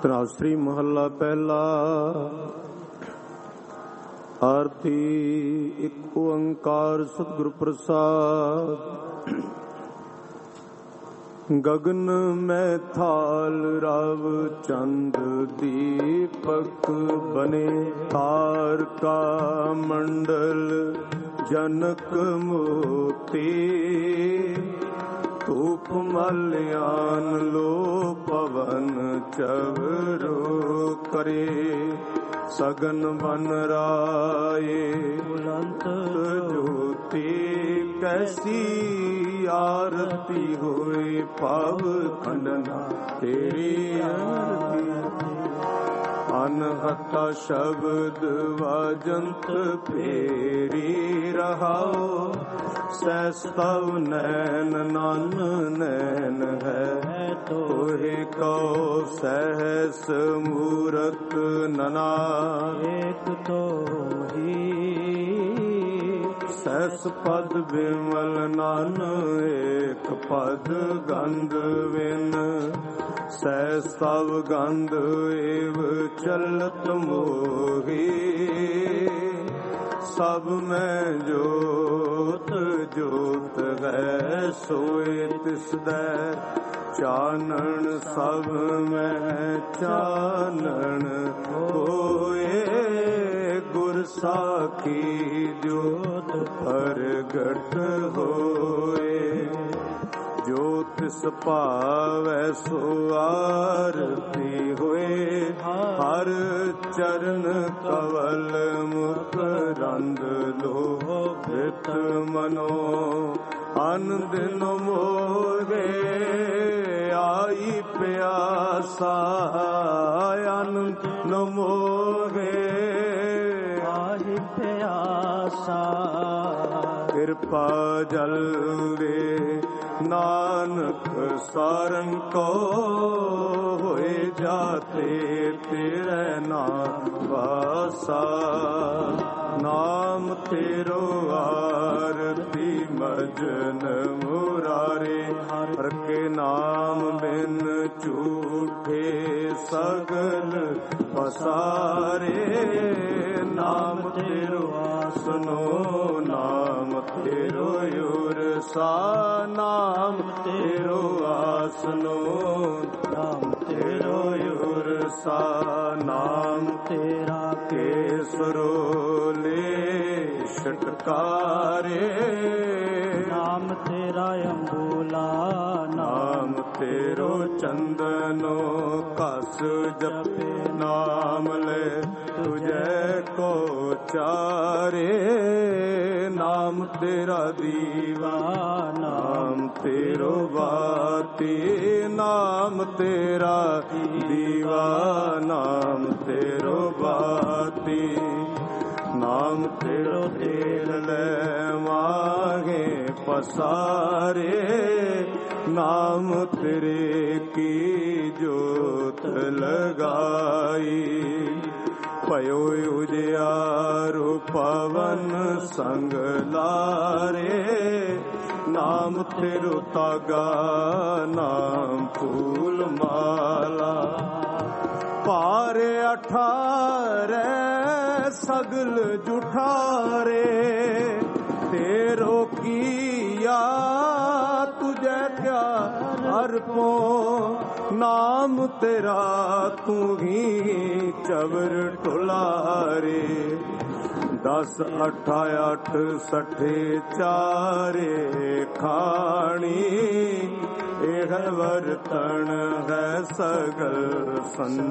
ਧਨਾਸਰੀ ਮਹੱਲਾ ਪਹਿਲਾ। ਆਰਤੀ ਇੱਕ ਓੰਕਾਰ ਸਤਿਗੁਰ ਪ੍ਰਸਾਦ। ਗਗਨ ਮੈਂ ਥਾਲ ਰਵ ਚੰਦ ਦੀਪਕ ਬਨੇ, ਤਾਰ ਕਾ ਮੰਡਲ ਜਨਕ ਮੋਤੀ। ਧੂਪ ਮਲਿਆਨ ਲੋ ਪਵਨ ਚਵਰੋ ਕਰੇ, ਸਗਨ ਬਨ ਰਾਏ ਬੁਲੰਦ ਜੋਤੀ। ਕੈਸੀ ਆਰਤੀ ਹੋਏ ਪਾਵ ਖੰਡਨਾ ਤੇਰੀ ਆਰਤੀ। ਅਨਹਤਾ ਸ਼ਬਦ ਵਾਜੰਤ ਫੇਰੀ ਰਹਾਓ, ਸਹਿਸ ਤਵ ਨੈਨ ਨਨ ਨੈਨ ਹੈ ਤੋਹਿ ਕਉ। ਸਹਿਸ ਮੂਰਤ ਨਨਾ ਏਕ ਤੋਹੀ, ਸਹਿਸ ਪਦ ਬਿਮਲ ਨਨ ਏਕ ਪਦ ਗੰਧ ਵਿਨ। ਸਹਿਸ ਤਵ ਗੰਧ ਏਵ ਚਲਤ ਮੋਹੀ, ਸਭ ਮੈਂ ਜੋਤ ਜੋਤ ਹੈ ਸੋਏ ਤਿਸਦੈ। ਚਾਨਣ ਸਭ ਮੈਂ ਚਾਨਣ ਹੋਏ, ਗੁਰ ਸਾਖੀ ਜੋਤ ਪ੍ਰਗਟ ਹੋਏ। ਜੋ ਤਿਸ ਭਾਵੈ ਸੋ ਆਰਤੀ ਹੋਏ, ਹਰ ਚਰਨ ਕਵਲ ਮੁਖ ਰੰਗ ਲੋਭਿਤ ਮਨੋ। ਅਨ ਦਿਨ ਮੋਗੇ ਆਈ ਪਿਆਸਾ, ਅਨ ਦਿਨ ਮੋਗੇ ਆਈ ਪਿਆਸਾ। ਕਿਰਪਾ ਜਲ ਦੇ ਨਾਨਕ ਸਾਰੰਗ ਕੋ, ਹੋਏ ਜਾਤੇ ਤੇਰੇ ਨਾਮ ਵਾਸਾ। ਨਾਮ ਤੇਰੋ ਆਰਤੀ ਮਜਨ ਮੁਰਾਰੇ, ਹਰ ਕੇ ਨਾਮ ਬਿਨ ਝੂਠੇ ਸਗਲ ਪਸਾਰੇ। ਨਾਮ ਤੇਰੋ ਆਸਨੋ ਨਾਮ ਤੇਰੋ ਉਰਸਾ, ਨਾਮ ਤੇਰੋ ਆਸਨੋ ਨਾਮ ਤੇਰੋ ਉਰਸਾ। ਨਾਮ ਤੇਰਾ ਕੇਸਰੋ ਲੈ ਛਟਕਾਰੇ, ਨਾਮ ਤੇਰਾ ਅੰਬੂਲਾ ਨਾਮ ਤੇਰੋ ਚੰਦਨੋ ਕਸ ਜਪੇ। ਨਾਮ ਲੈ ਤੁਝੈ ਕੋ ਚਾਰੇ, ਨਾਮ ਤੇਰਾ ਦੀਵਾ ਨਾਮ ਤੇਰੋ ਬਾਤੀ। ਨਾਮ ਤੇਰਾ ਦੀਵਾ ਨਾਮ ਤੇਰੋ ਬਾਤੀ। ਨਾਮ ਤੇਰੋ ਤੇਲ ਲੈ ਮਾਗੇ ਪਸਾਰੇ, ਨਾਮ ਤੇਰੇ ਕੀ ਜੋਤ ਲਗਾਈ। ਭਇਓ ਉਜਿਆਰੋ ਪਵਨ ਸੰਗ ਲਾਰੇ, ਨਾਮ ਤੇਰੋ ਤਾਗਾ ਨਾਮ ਫੂਲ ਮਾਲਾ। ਭਾਰੇ ਅਠਾਰੇ ਸਗਲ ਜੁਠਾਰੇ, ਤੇਰੋ ਕੀਆ ਤੁਝੈ ਕਿਆ ਅਰਪੋ। ਨਾਮ ਤੇਰਾ ਤੂੰ ਹੀ ਚਵਰ ਢੁਲਾਰੇ, 10 8 8 60 ਚਾਰੇ ਖਾਣੀ। ਇਹ ਵਰਤਣ ਹੈ ਸਗਲ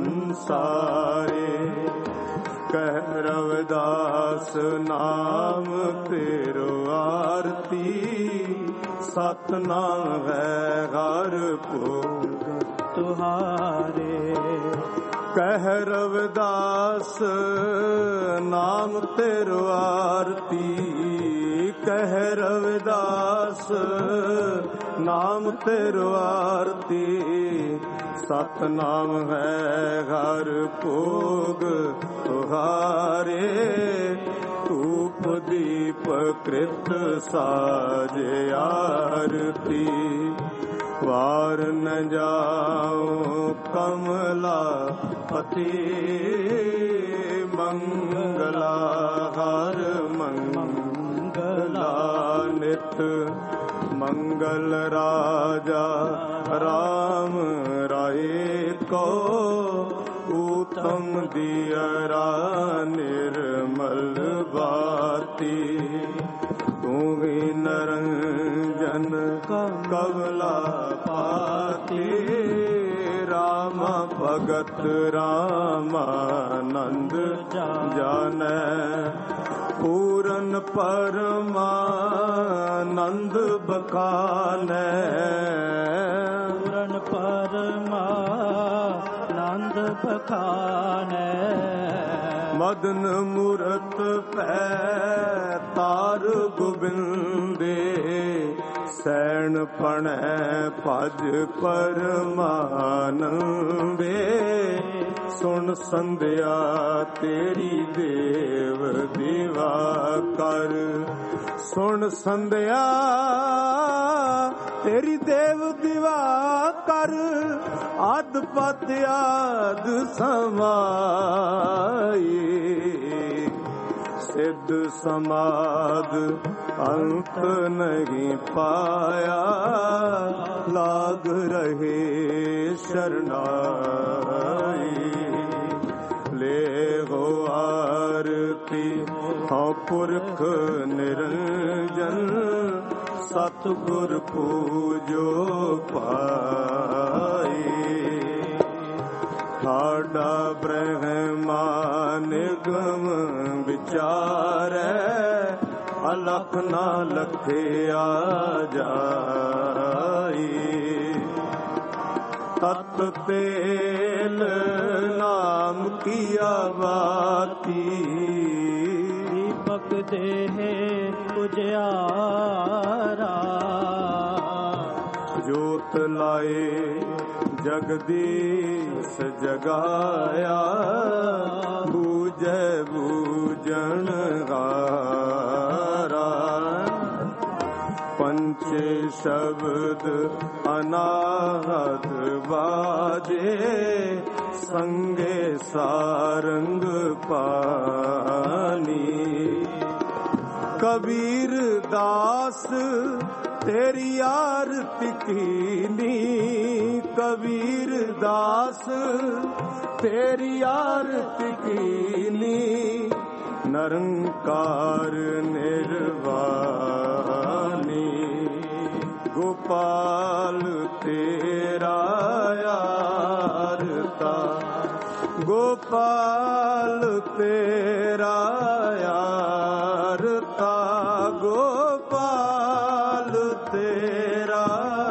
ਸੰਸਾਰੇ। ਕਹਿ ਰਵਿਦਾਸ ਨਾਮ ਤੇਰੋ ਆਰਤੀ, ਸਤਨਾਮ ਹੈ ਹਰ ਭੋਗ ਤੁਹਾਰੇ। ਕਹਿ ਰਵਿਦਾਸ ਨਾਮ ਤੇਰੋ ਆਰਤੀ, ਕਹਿ ਰਵਿਦਾਸ ਨਾਮ ਤੇਰੋ ਆਰਤੀ। ਸਤਨਾਮ ਹੈ ਹਰ ਭੋਗ ਤੁਹਾਰੇ। ਧੂਪ ਦੀਪ ਕ੍ਰਿਤ ਸਾਜ ਆਰਤੀ, ਵਾਰ ਨ ਜਾਉ ਕਮਲਾ ਪਤੀ ਮੰਗਲਾ ਹਰ ਮੰਗਲਾ ਨਿਤ ਮੰਗਲ ਰਾਜਾ ਰਾਮ ਰਾਏ ਕੋ ਊਤਮ ਦਿਅਰਾ ਨਿਰਮਲ ਬਾਤੀ ਤੂੰ ਵੀ ਨਰੰਜਨ ਕਮਲਾ ਪਾਤੀ ਰਾਮ ਭਗਤ ਰਾਮਾਨੰਦ ਜਾਨੈ ਪੂਰਨ ਪਰਮਾਨੰਦ ਬਖਾਨੈ ਪੂਰਨ ਪਰਮਾਨੰਦ ਬਖਾਨੈ ਮਦਨ ਮੂਰਤ ਪੈ ਤਾਰ ਗੋਬਿੰਦੇ ਸੈਣ ਪਣੈ ਭਜ ਪਰਮਾਨੰਦੇ ਸੁਣ ਸੰਧਿਆ ਤੇਰੀ ਦੇਵ ਦੀਵਾ ਕਰ ਸੁਣ ਸੰਧਿਆ ਤੇਰੀ ਦੇਵ ਦੀਵਾ ਕਰ ਆਦ ਪਤ ਆਦ ਸਮਾਈ ਸਿੱਧ ਸਮਾਦ ਅੰਤ ਨਹੀਂ ਪਾਇਆ ਲਾਗ ਰਹੇ ਸ਼ਰਨਾਈ ਲੈ ਹੋ ਆਰਤੀ ਹਉ ਪੁਰਖ ਨਿਰੰਜਨ ਸਤਿਗੁਰ ਪੂਜੋ ਪਾਈ ਸਾਡਾ ਬ੍ਰਹਮਾ ਨਿਗਮ ਵਿਚਾਰੈ ਅਲਖ ਨਾ ਲਖਿਆ ਜਾਈ ਤਤ ਤੇਲ ਨਾਮ ਕੀਆ ਬਾਤੀ ਦੀਪਕ ਦੇਹ ਉਜਿਆਰਾ ਜੋਤ ਲਾਏ ਜਗਦੀਸ਼ ਜਗਾਇਆ ਬੂਝੈ ਬੂਝਣ ਹਾਰਾ ਪੰਚੇ ਸ਼ਬਦ ਅਨਾਹਤ ਬਾਜੇ ਸੰਗੇ ਸਾਰੰਗ ਪਾਨੀ ਕਬੀਰ ਦਾਸ ਤੇਰੀ ਆਰਤੀ ਕੀਨੀ ਕਬੀਰ ਦਾਸ ਤੇਰੀ ਆਰਤੀ ਕੀਨੀ ਨਿਰੰਕਾਰ ਨਿਰਵਾਣੀ ਗੋਪਾਲ ਤੇਰਾ ਆਰਤਾ ਗੋਪਾਲ ਤੇਰਾ ਆਰਤਾ ਗੋਪਾਲ ਤੇਰਾ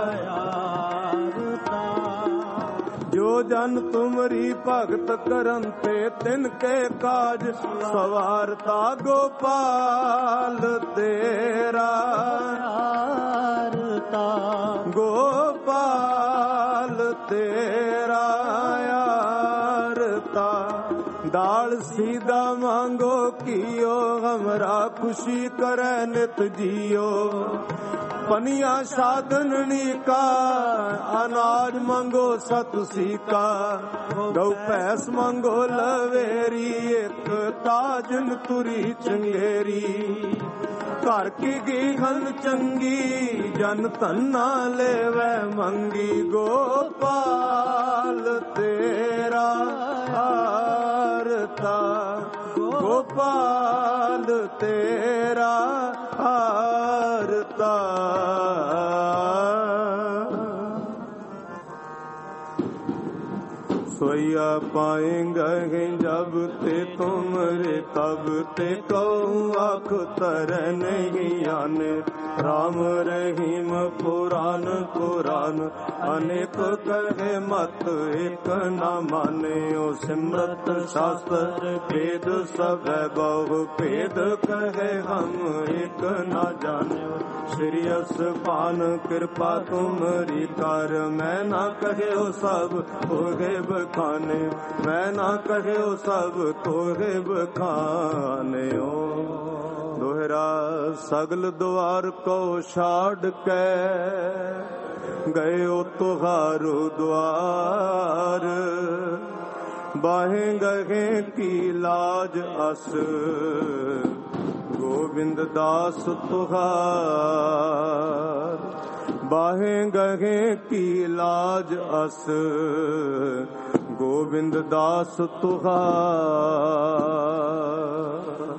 ਆਰਤਾ ਜੋ ਜਨ ਤੁਮਰੀ ਭਗਤ ਕਰਨ ਤੇ ਤਿਨ ਕੇ ਕਾਜ ਸਵਾਰਤਾ ਗੋਪਾਲ ਤੇਰਾ ਆਰਤਾ ਗੋਪਾਲ ਤੇਰਾ ਆਰਤਾ दाल सीधा मांगो कियो हमरा खुशी करे नित जियो पनिया साधननी का अनाज मांगो सतसी का गौ पैस मांगो लवेरी एक ताजन तुरी चंगेरी घर की गीहन चंगी जन धन्ना लेवे मंगी गोपाल तेरा आरता गोपाल तेरा आरता सोया पाएंगे जब ते तुमरे तब ते कहूँ आँख तर नहीं आने राम रहीम पुराण पुराण अनेक कहे मत एक न माने ओ सिमरत शास्त्र वेद सब बहु भेद कहे हम एक न जाने श्री पान कृपा तुमरी कर मैं ना कहे ओ सब होगे बखाने मैं ना कहे ओ सब होगे बखाने ओ दोहरा सगल द्वार को छाड़ के ਗਇਓ ਤੁਹਾਰੋ ਦੁਆਰ। ਬਾਹੇ ਗਹੇ ਕੀ ਲਾਜ ਅਸ ਗੋਬਿੰਦ ਦਾਸ ਤੁਹਾਰ। ਬਾਹੇ ਗਹੇ ਕੀ ਲਾਜ ਅਸ ਗੋਬਿੰਦ ਦਾਸ ਤੁਹਾਰ।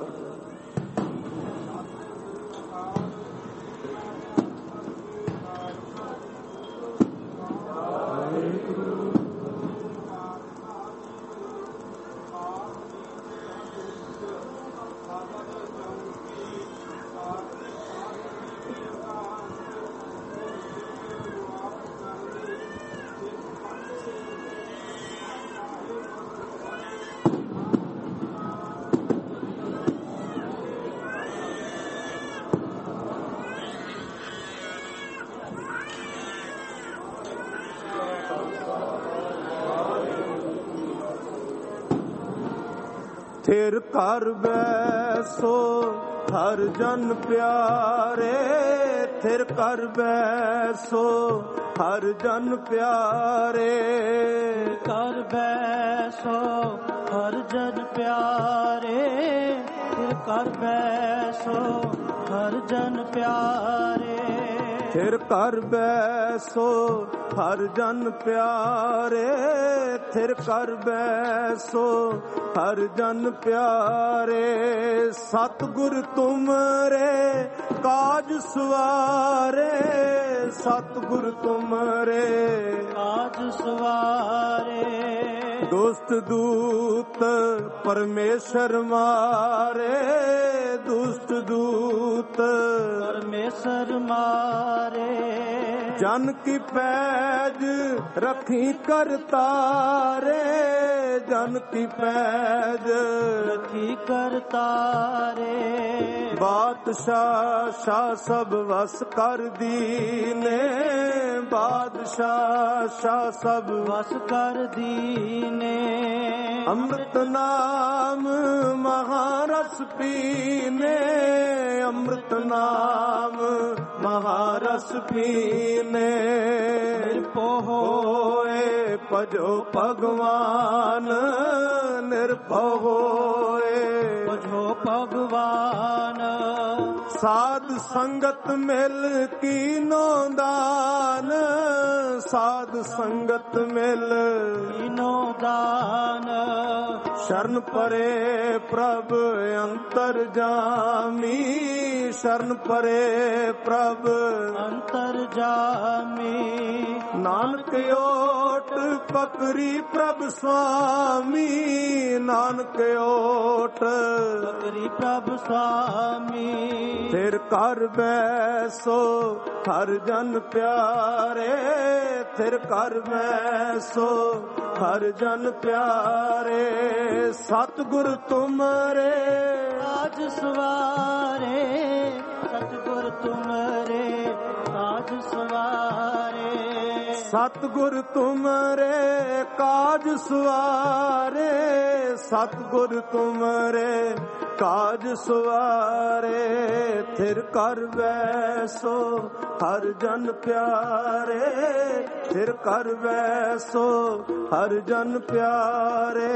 ਫਿਰ ਘਰ ਬੈਸੋ ਹਰ ਜਨ ਪਿਆਰੇ। ਫਿਰ ਘਰ ਬੈਸੋ ਹਰ ਜਨ ਪਿਆਰੇ। ਘਰ ਬੈਸੋ ਹਰ ਜਨ ਪਿਆਰੇ। ਫਿਰ ਘਰ ਬੈਸੋ ਹਰ ਜਨ ਪਿਆਰੇ। ਫਿਰ ਘਰ ਬੈਸੋ ਹਰ ਜਨ ਪਿਆਰੇ। ਫਿਰ ਘਰ ਬੈਸੋ ਹਰ ਜਨ ਪਿਆਰੇ। ਸਤਿਗੁਰ ਤੁਮਰੇ ਕਾਜ ਸਵਾਰੇ। ਸਤਿਗੁਰ ਤੁਮਰੇ ਕਾਜ ਸਵਾਰੇ। ਦੁਸ਼ਟ ਦੂਤ ਪਰਮੇਸ਼ਰ ਮਾਰੇ। ਦੁਸ਼ਟ ਦੂਤ ਪਰਮੇਸ਼ਰ ਮਾਰੇ। ਜਨ ਕੀ ਪੈਜ ਰੱਖੀ ਕਰਤਾਰੇ। ਜਨ ਕੀ ਪੈਜ ਰੱਖੀ ਕਰਤਾਰੇ। ਬਾਦਸ਼ਾਹ ਸ਼ਾਹ ਸਭ ਵਸ ਕਰ ਦੀਨੇ। ਬਾਦਸ਼ਾਹ ਸ਼ਾਹ ਸਭ ਵਸ ਕਰ ਦੀਨੇ। ਅੰਮ੍ਰਿਤ ਨਾਮ ਮਹਾਰਸ ਪੀਨੇ। ਅੰਮ੍ਰਿਤ ਨਾਮ ਮਹਾਰਸ ਪੀਨੇ। ਨਿਰਭਉ ਹੋਏ ਭਜੋ ਭਗਵਾਨ। ਨਿਰਭਉ ਹੋਏ ਭਜੋ ਭਗਵਾਨ। ਸਾਧ ਸੰਗਤ ਮਿਲ ਕੀਨੋ ਦਾਨ। ਸਾਧ ਸੰਗਤ ਮਿਲ ਕੀਨੋ ਦਾਨ। ਸ਼ਰਨ ਪਰੇ ਪ੍ਰਭ ਅੰਤਰ ਜਾਮੀ। ਸ਼ਰਨ ਪਰੇ ਪ੍ਰਭ ਅੰਤਰ ਜਾਮੀ। ਨਾਨਕ ਓਟ ਪਕਰੀ ਪ੍ਰਭ ਸੁਆਮੀ। ਨਾਨਕ ਓਟ ਪਕਰੀ ਪ੍ਰਭ ਸੁਆਮੀ। ਫਿਰ ਘਰ ਬੈਸੋ ਹਰ ਜਨ ਪਿਆਰੇ। ਫਿਰ ਘਰ ਬੈਸੋ ਹਰ ਜਨ ਪਿਆਰੇ। ਸਤਿਗੁਰ ਤੁਮਰੇ ਕਾਜ ਸਵਾਰੇ। ਸਤਿਗੁਰ ਤੁਮਰੇ ਕਾਜ ਸਵਾਰੇ। ਸਤਿਗੁਰ ਤੁਮਰੇ ਕਾਜ ਸਵਾਰੇ। ਸਤਿਗੁਰ ਤੁਮਰੇ ਕਾਜ ਸਵਾਰੇ। ਫਿਰ ਘਰ ਬੈਸੋ ਹਰ ਜਨ ਪਿਆਰੇ। ਫਿਰ ਘਰ ਬੈਸੋ ਹਰ ਜਨ ਪਿਆਰੇ।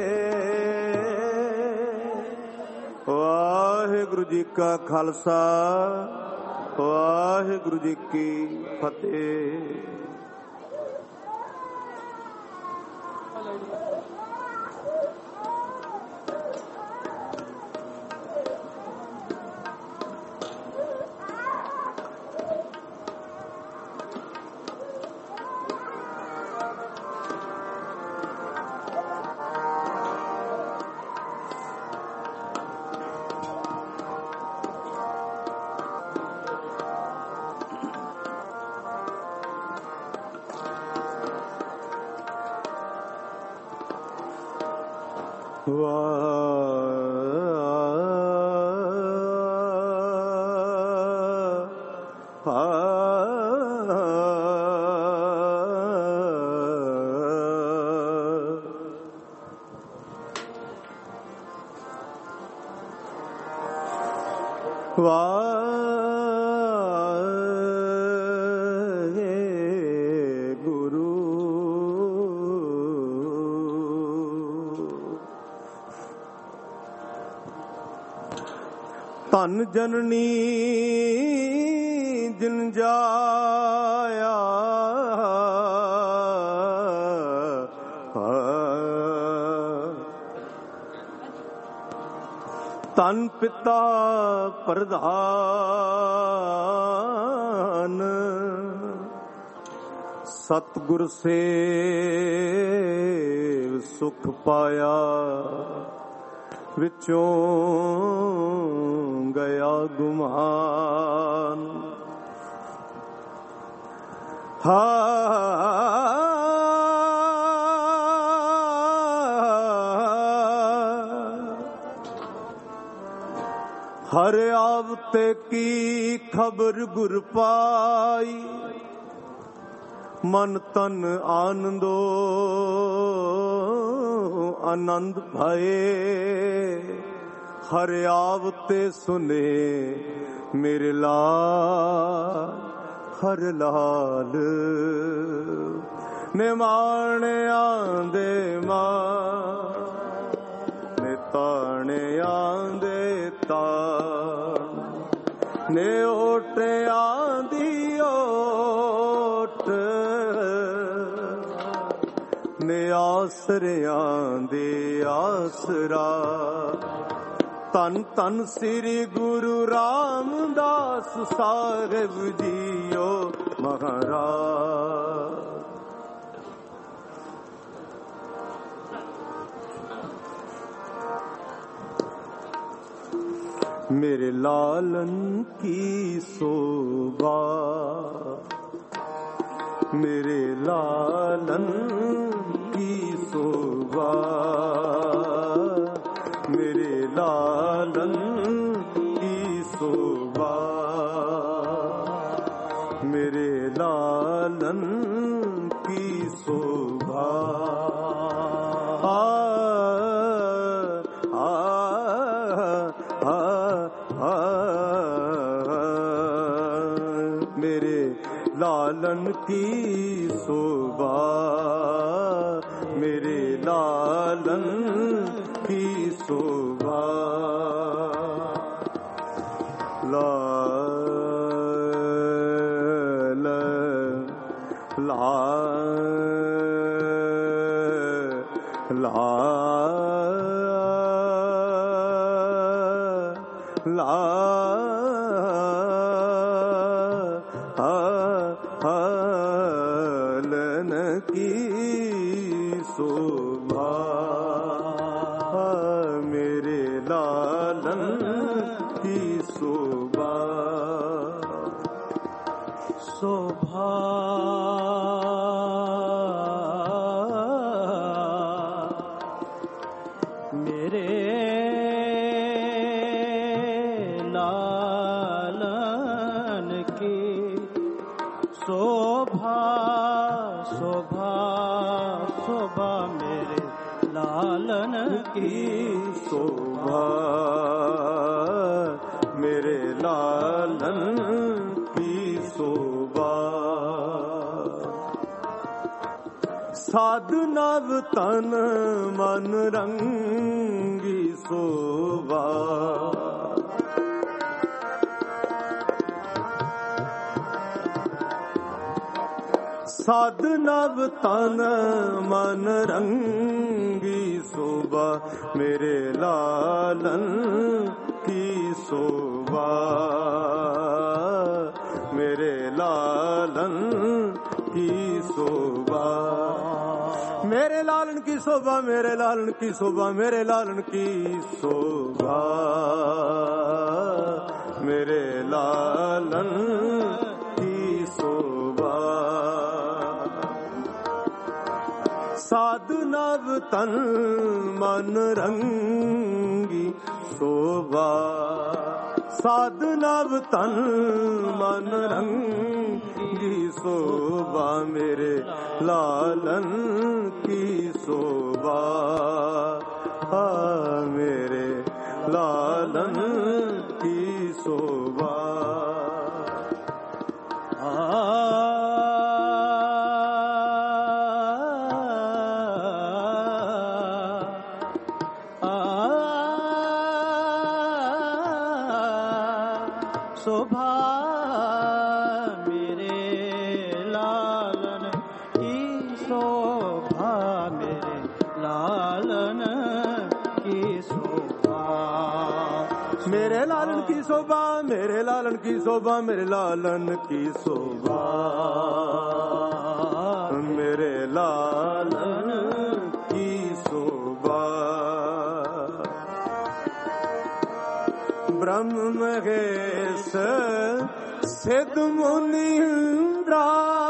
ਵਾਹਿਗੁਰੂ ਜੀ ਕਾ ਖਾਲਸਾ ਵਾਹਿਗੁਰੂ ਜੀ ਕੀ ਫਤਿਹ। ਧਨ ਜਨਨੀ ਜਿਨ ਜਾਇਆ ਧਨ ਪਿਤਾ ਪ੍ਰਧਾਨ ਸਤਿਗੁਰ ਸੇਵ ਸੁਖ ਪਾਇਆ ਵਿੱਚੋਂ ਗਿਆ ਗੁਮਾਨ ਹਰ ਆਵਤੇ ਕੀ ਖਬਰ ਗੁਰ ਪਾਈ ਮਨ ਤਨ ਆਨੰਦੋ ਆਨੰਦ ਭਾਏ ਹਰ ਆਵਤੇ ਸੁਨੇ ਮੇਰੇ ਲਾਲ ਹਰ ਲਾਲ ਨਿਮਾਣਿਆਂ ਦੇ ਮਾਂ ਨੇ ਤਾਣਿਆਂ ਦੇ ਤਾਣ ਨੇ ਓਟਿਆਂ ਦੀ ਓਟ ਨੇ ਆਸਰਿਆਂ ਦੇ ਆਸਰਾ ਧੰਨ ਧੰਨ ਸ੍ਰੀ ਗੁਰੂ ਰਾਮਦਾਸ ਸਾਹਿਬ ਜੀਓ ਮਹਾਰਾਜ। मेरे लालन की शोभा मेरे लालन की शोभा मेरे लालन की शोभा मेरे लालन की शोभा मेरे लालन की शोभा मेरे लालन की शोभा लाल लाल लालन की शोभा मेरे लालन की शोभा शोभा मेरे लालन की शोभा शोभा शोभा मेरे लालन की शोभा मेरे लालन की शोभा साध नव तन मन रंगी शोभा साध नव तन मन रंगी शोभा मेरे लालन की शोभा मेरे लालन की शोभा मेरे लालन की शोभा मेरे लालन की शोभा मेरे लालन की शोभा मेरे लालन की शोभा साधु नव तन मन रंगी शोभा साधु नव तन मन रंगी शोभा मेरे लालन की शोभा मेरे लालन की शोभा शोभा मेरे लालन की शोभा मेरे लालन की शोभा मेरे लालन की शोभा मेरे लालन की शोभा मेरे लालन की शोभा मेरे लालन की शोभा ब्रह्म महेश सिद्ध मुनि इंद्रा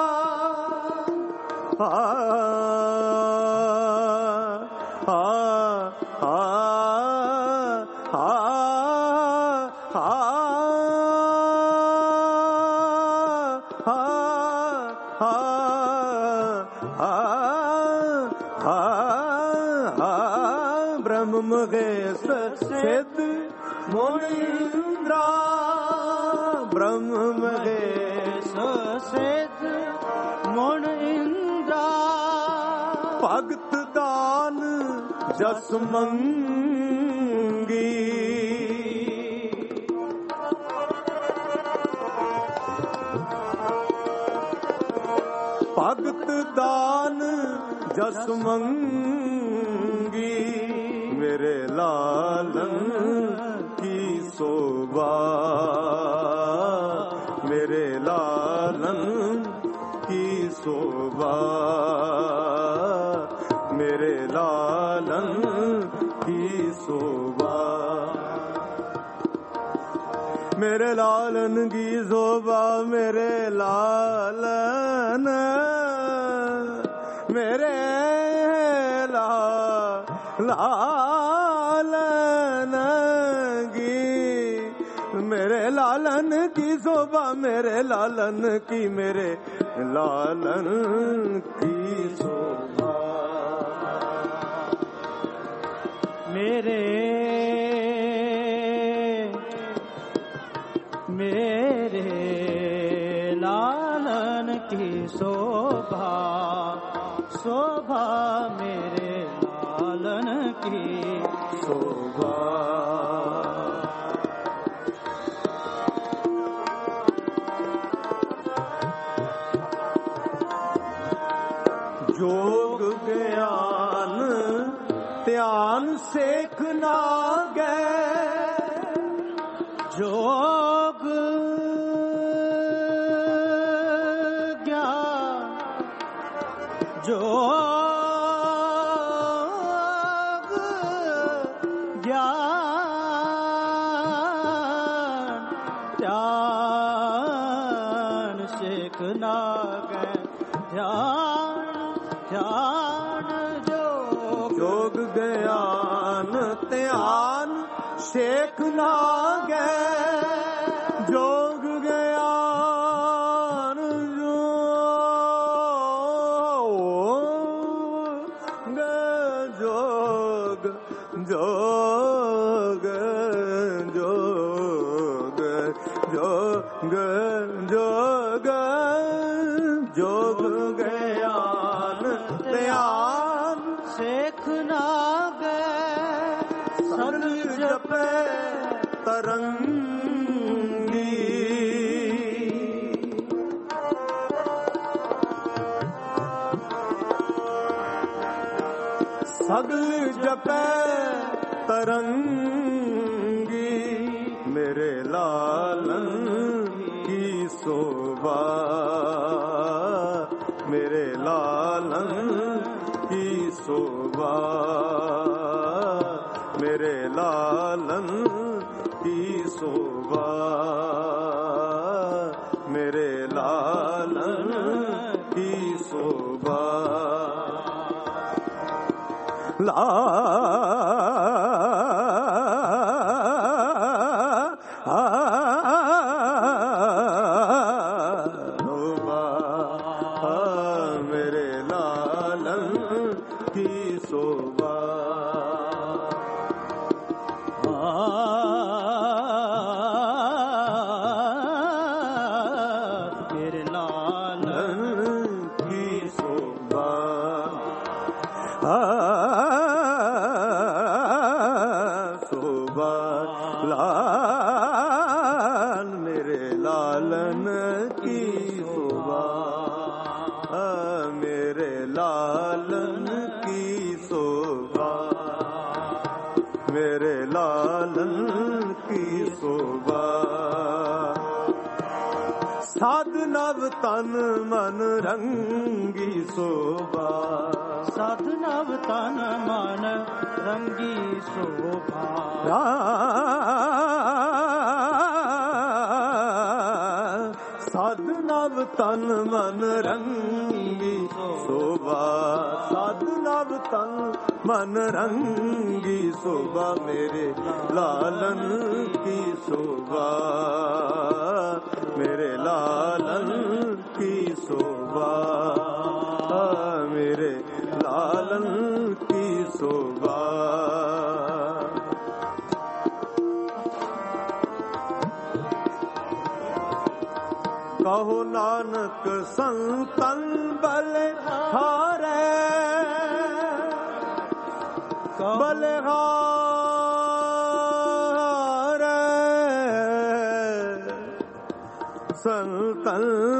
ब्रह्म महेश सिद्ध मुनि इंद्रा ब्रह्म महेश सिद्ध मुनि इंद्रा भगत दान जस मंगी भगत दान जस मंगी मेरे लालन की शोभा मेरे लालन की शोभा मेरे लालन की शोभा मेरे लालन की शोभा मेरे लालन मेरे लालन की मेरे लालन की शोभा मेरे लालन की मेरे लालन की शोभा मेरे लालन की शोभा शोभा मेरे लालन की शोभा जोग ज्ञान ध्यान सेखना गए जोग ज्ञान जोग ज्ञान ध्यान सीखना गए ध्यान ध्यान जोग ज्ञान ध्यान सीखना गए जोग ज्ञान जोग जोग जोग जोग जोग जोग ज्ञान ध्यान सीखना गए सद जपे तरंगी सगल जपे तरंगी मेरे लालन की शोभा मेरे लालन की शोभा मेरे लालन की शोभा मेरे लालन की शोभा मेरे लालन की शोभा मेरे लालन की शोभा शोभा लाल मेरे लालन की शोभा, मेरे लालन की शोभा। साध नव तन मन रंगी शोभा, साध नव तन मन रंगी शोभा। साध नव तन मन रंगी शोभा, साध नव तन मन रंगी शोभा, मेरे लालन की शोभा, मेरे लालन की शोभा, मेरे लालन की शोभा। कहो नानक संतन बलिहारे, बलिहारे संतन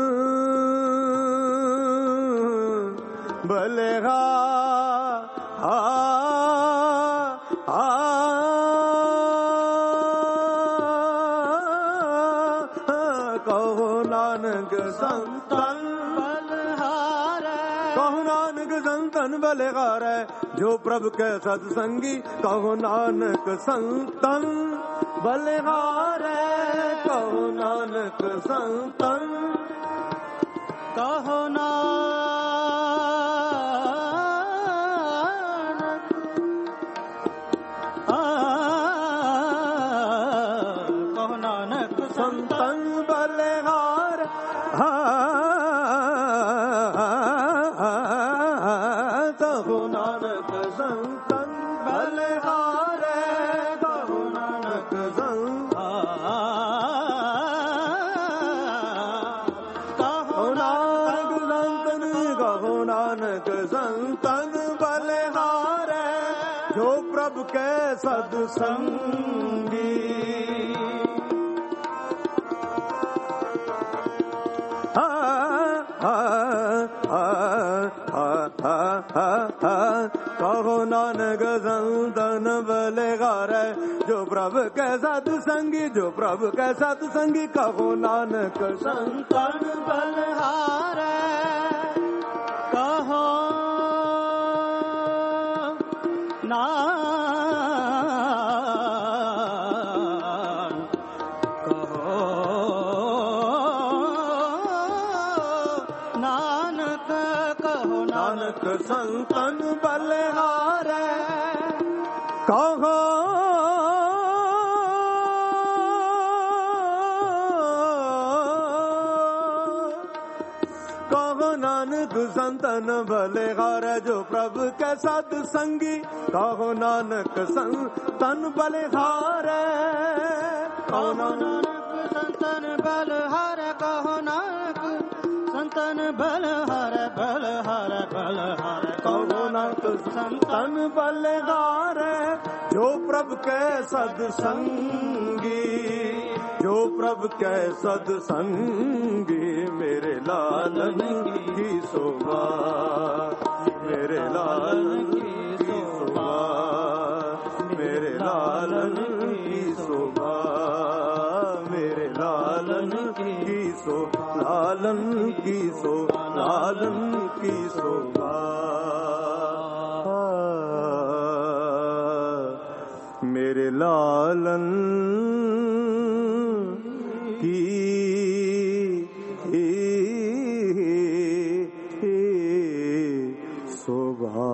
बलिहारे। कहो नानक संतन बलिहारे, कहो नानक संतन बलिहारे, जो प्रभु के सत्संगी। कहो नानक संतन बलिहारे, कहो नानक संतन, कहो नानक, कहो नानक संतन बलिहार। कहो नानक संतन बलिहारे, कहो नानक कहो नानक संतन, कहो नानक संतन बलिहारे, जो प्रभु के सत्संगी। कहो नानक संतन बलिहारे, जो प्रभु के सत्संगी, जो प्रभु के सत्संगी। कहो नानक संतन बलिहारे, कहो नानक, कहो नानक संतन बलिहारे, कहो कहो नानक संतन बलिहारे, जो प्रभु के सत्संगी। कहो नानक संतन बलिहारे, कहो नानक संतन बलिहारे, कहो नानक संतन बलिहारे, बलिहारे बलिहारे। कहो नानक संतन बलिहारे, जो प्रभु के सत्संगी, जो प्रभु के सत्संगी। मेरे लालन की शोभा, मेरे लालन की शोभा, मेरे लालन की शोभा, मेरे लालन की शोभा, लालन की शोभा, लालन की शोभा। मेरे लालन की शोभा।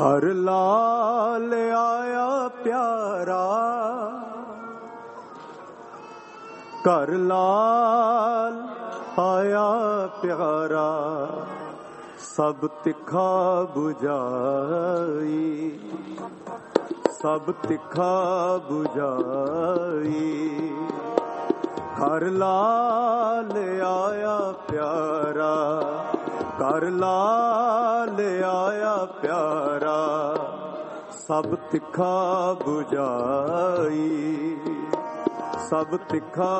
ਘਰ ਲਾਲ ਆਇਆ ਪਿਆਰਾ, ਘਰ ਲਾਲ ਆਇਆ ਪਿਆਰਾ, ਸਭ ਤਿੱਖਾ 부ਝਾਈ, ਸਭ ਤਿੱਖਾ 부ਝਾਈ। ਘਰ ਲਾਲ ਆਇਆ ਪਿਆਰਾ, ਘਰ ਲਾਲ ਆਇਆ ਪਿਆਰਾ, ਸਭ ਤਿੱਖਾ 부ਝਾਈ, ਸਭ ਤਿੱਖਾ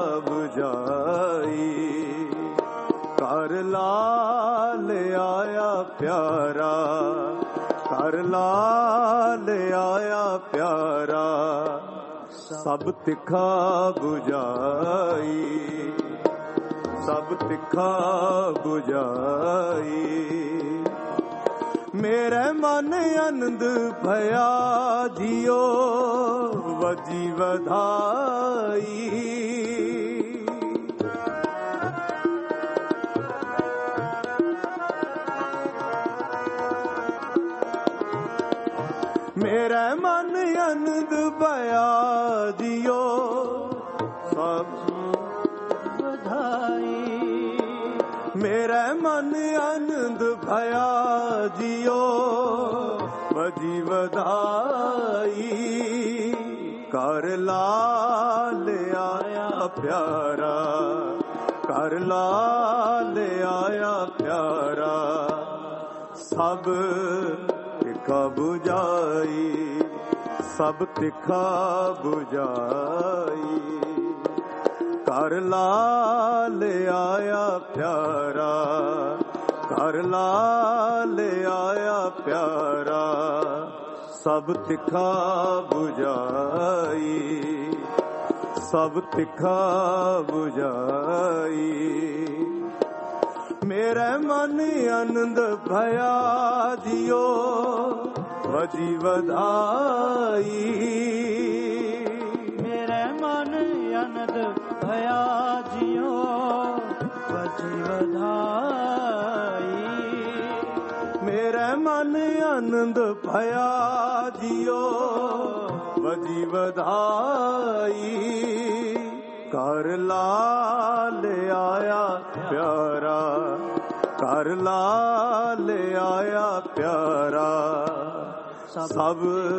부ਝਾਈ। ਘਰ ਲਾਲ ਆਇਆ ਪਿਆਰਾ, ਘਰ ਲਾਲ ਆਇਆ ਪਿਆਰਾ, ਸਭ ਤਿੱਖਾ 부ਝਾਈ, ਸਭ ਤਿੱਖਾ 부ਝਾਈ। ਮੇਰੇ ਮਨ ਆਨੰਦ ਭਇਆ ਜਿਉ ਵਜੀ ਵਧਾਈ। ਮੇਰੇ ਮਨ ਆਨੰਦ ਭਇਆ ਜਿਉ ਸਭ ਵਧਾਈ। ਮੇਰੇ ਮਨ ਆਨੰਦ ਭਇਆ ਜਿਉ ਵਜੀ ਵਧਾਈ। ਘਰ ਲਾਲ ਆਇਆ ਪਿਆਰਾ, ਘਰ ਲਾਲ ਆਇਆ ਪਿਆਰਾ, ਸਭ ਤਿੱਖਾ 부ਝਾਈ, ਸਭ ਤਿੱਖਾ 부ਝਾਈ। ਘਰ ਲਾਲ ਆਇਆ ਪਿਆਰਾ, ਘਰ ਲਾਲ ਆਇਆ ਪਿਆਰਾ, ਸਭ ਤਿੱਖਾ 부ਝਾਈ, ਸਭ ਤਿੱਖਾ 부ਝਾਈ। ਮੇਰੇ ਮਨ ਆਨੰਦ ਭਇਆ ਜਿਉ ਵਜੀ ਵਧਾਈ। ਮੇਰੇ ਮਨ ਆਨੰਦ ਭਇਆ ਜਿਉ ਵਜੀ ਵਧਾਈ। ਮੇਰੇ ਮਨ ਆਨੰਦ ਭਇਆ ਜਿਉ ਵਜੀ ਵਧਾਈ। ਘਰ ਲਾਲ ਆਇਆ ਪਿਆਰਾ, ਘਰ ਲਾਲ ਆਇਆ ਪਿਆਰਾ, ਸਭ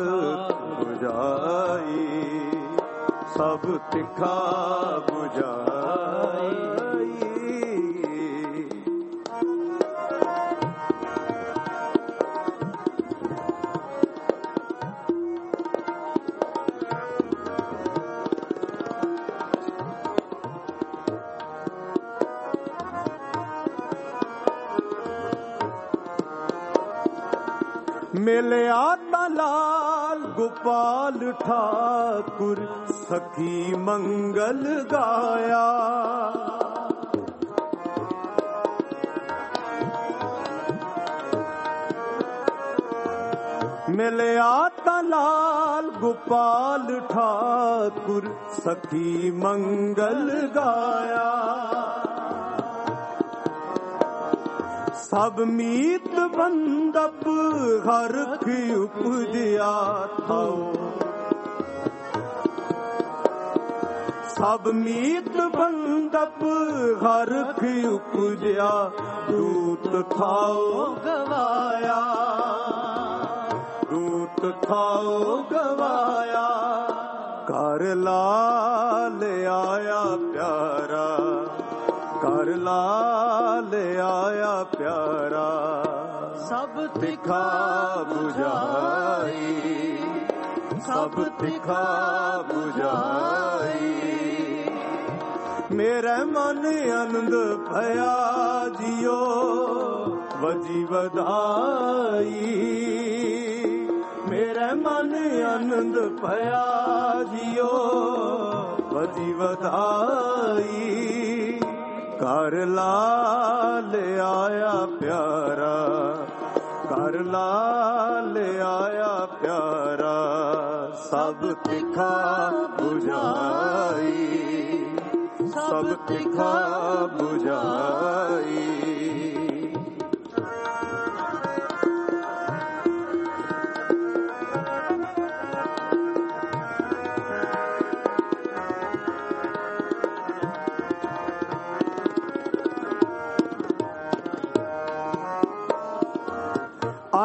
부ਝਾਈ, ਸਭ ਤਿੱਖਾ 부ਝਾਈ। ਮਿਲਿਆ ਤਾਂ ਲਾਲ ਗੋਪਾਲ ਠਾਕੁਰ, ਸਖੀ ਮੰਗਲ ਗਾਇਆ। ਮਿਲਿਆ ਤਾਂ ਲਾਲ ਗੋਪਾਲ ਠਾਕੁਰ, ਸਖੀ ਮੰਗਲ ਗਾਇਆ। ਸਭ ਮੀਤ ਬੰਦਪ ਹਰਖ ਉਪਜਿਆ ਥਾਉ। ਸਭ ਮੀਤ ਬੰਦਪ ਹਰਖ ਉਪਜਿਆ, ਦੂਤ ਥਾਉ ਗਵਾਇਆ, ਦੂਤ ਥਾਉ ਗਵਾਇਆ। ਘਰ ਲਾਲ ਆਇਆ ਪਿਆਰਾ, ਘਰ ਲਾਲ ਆਇਆ ਪਿਆਰਾ, ਸਭ ਤਿੱਖਾ 부ਝਾਈ, ਸਭ ਤਿੱਖਾ 부ਝਾਈ। ਮੇਰੇ ਮਨ ਆਨੰਦ ਭਇਆ ਜਿਉ ਵਜੀ ਵਧਾਈ। ਮੇਰੇ ਮਨ ਆਨੰਦ ਭਇਆ ਜਿਉ ਵਜੀ ਵਧਾਈ। ਘਰ ਲਾਲ ਆਇਆ ਪਿਆਰਾ, ਘਰ ਲਾਲ ਆਇਆ ਪਿਆਰਾ, ਸਭ ਤਿੱਖਾ 부ਝਾਈ, ਸਭ ਤਿੱਖਾ 부ਝਾਈ।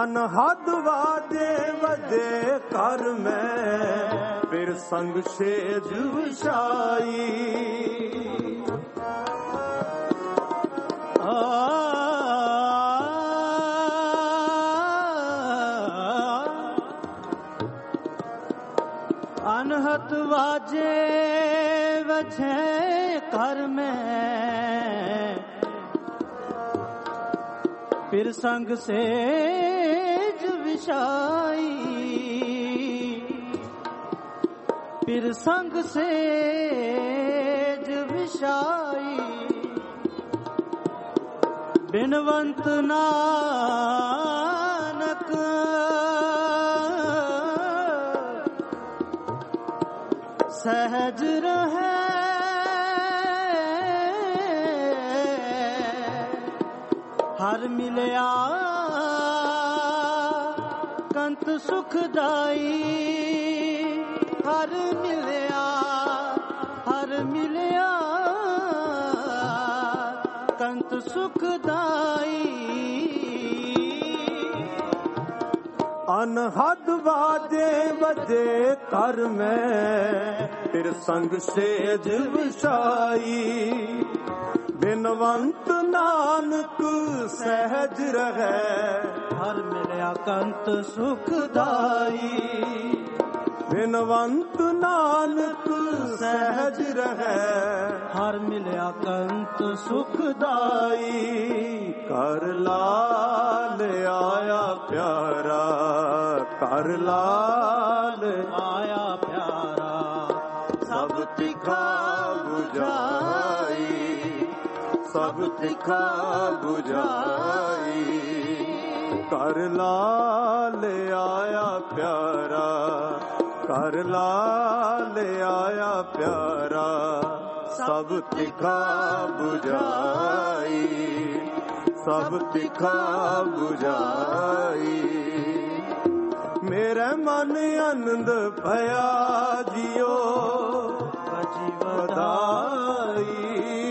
ਅਨਹਦ ਵਾਜੇ ਵਜੇ ਘਰ ਮੈਂ, ਫਿਰ ਸੰਗ ਸੇਜ ਵਿਛਾਈ। अनहत वाजे वजे घर में, फिर संग सेज विछाई। फिर संग सेज विछाई। बिनवंत नानक सहज रहे, हर मिलया कंत सुखदाई। हर मिलया कंत सुखदाई। अनहद वाजे वजे घर में, फिर संग सेज विछाई। बिनवंत नानक सहज रहे, हर मिलया कंत सुखदाई। बिनवंत नानक सहज रहे, हर मिलया कंत सुखदाई। कर लाल आया प्यारा, कर लाल आया प्यारा। सब तिखा बुझाई, सब तिखा बुझाई। कर लाल आया प्यारा, कर लाल आया प्यारा। सब तिखा बुझाई, सब तिखा बुझाई। मेरे मन आनंद भया जियो भजी बधाई।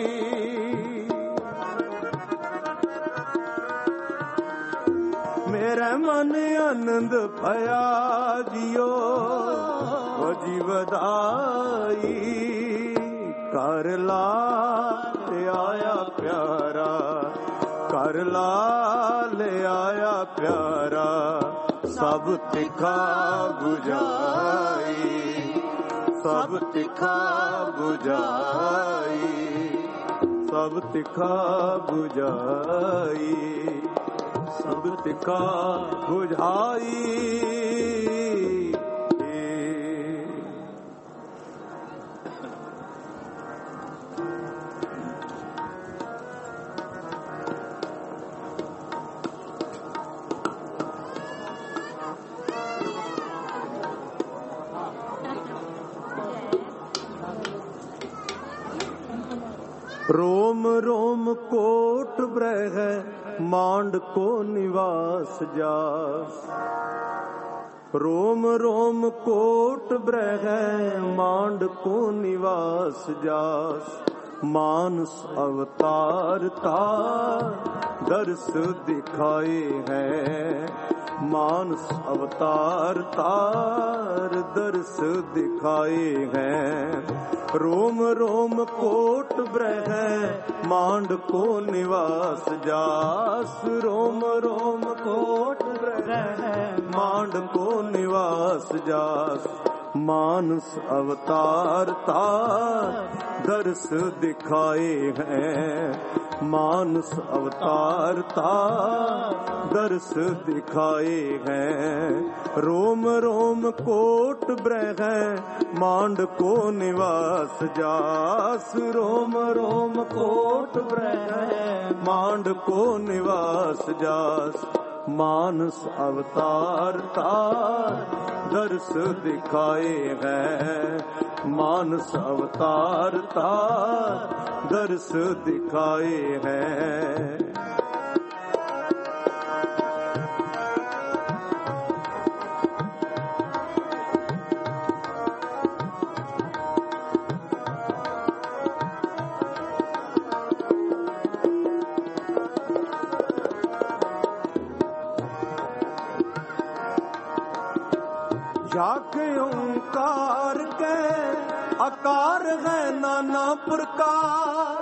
मेरे मन आनंद भया जियो भजी बधाई। कर लाल आया प्यारा, कर लाल आया प्यारा। सब तिखा बुझाई, सब तिखा बुझाई, सब तिखा बुझाई, सब तिखा बुझाई। रोम रोम कोट ब्रह मांड को निवास जास। रोम रोम कोट ब्रह मांड को निवास जास। मानस अवतार का दर्श दिखाए हैं, मानस अवतार तार दर्श दिखाए हैं। रोम रोम कोट ब्रह मांड को निवास जास। रोम रोम कोट ब्रह मांड को निवास जास। मानस अवतार तार दर्श दिखाए हैं, मानस अवतार तार दर्श दिखाए हैं। रोम रोम कोट ब्रह मांड को निवास जास। रोम रोम कोट ब्रह मांड को निवास जास। मानस अवतार तार दर्श दिखाए हैं, मानस अवतार तार दर्श दिखाए हैं। जाके ओंकार के आकार है नाना प्रकार।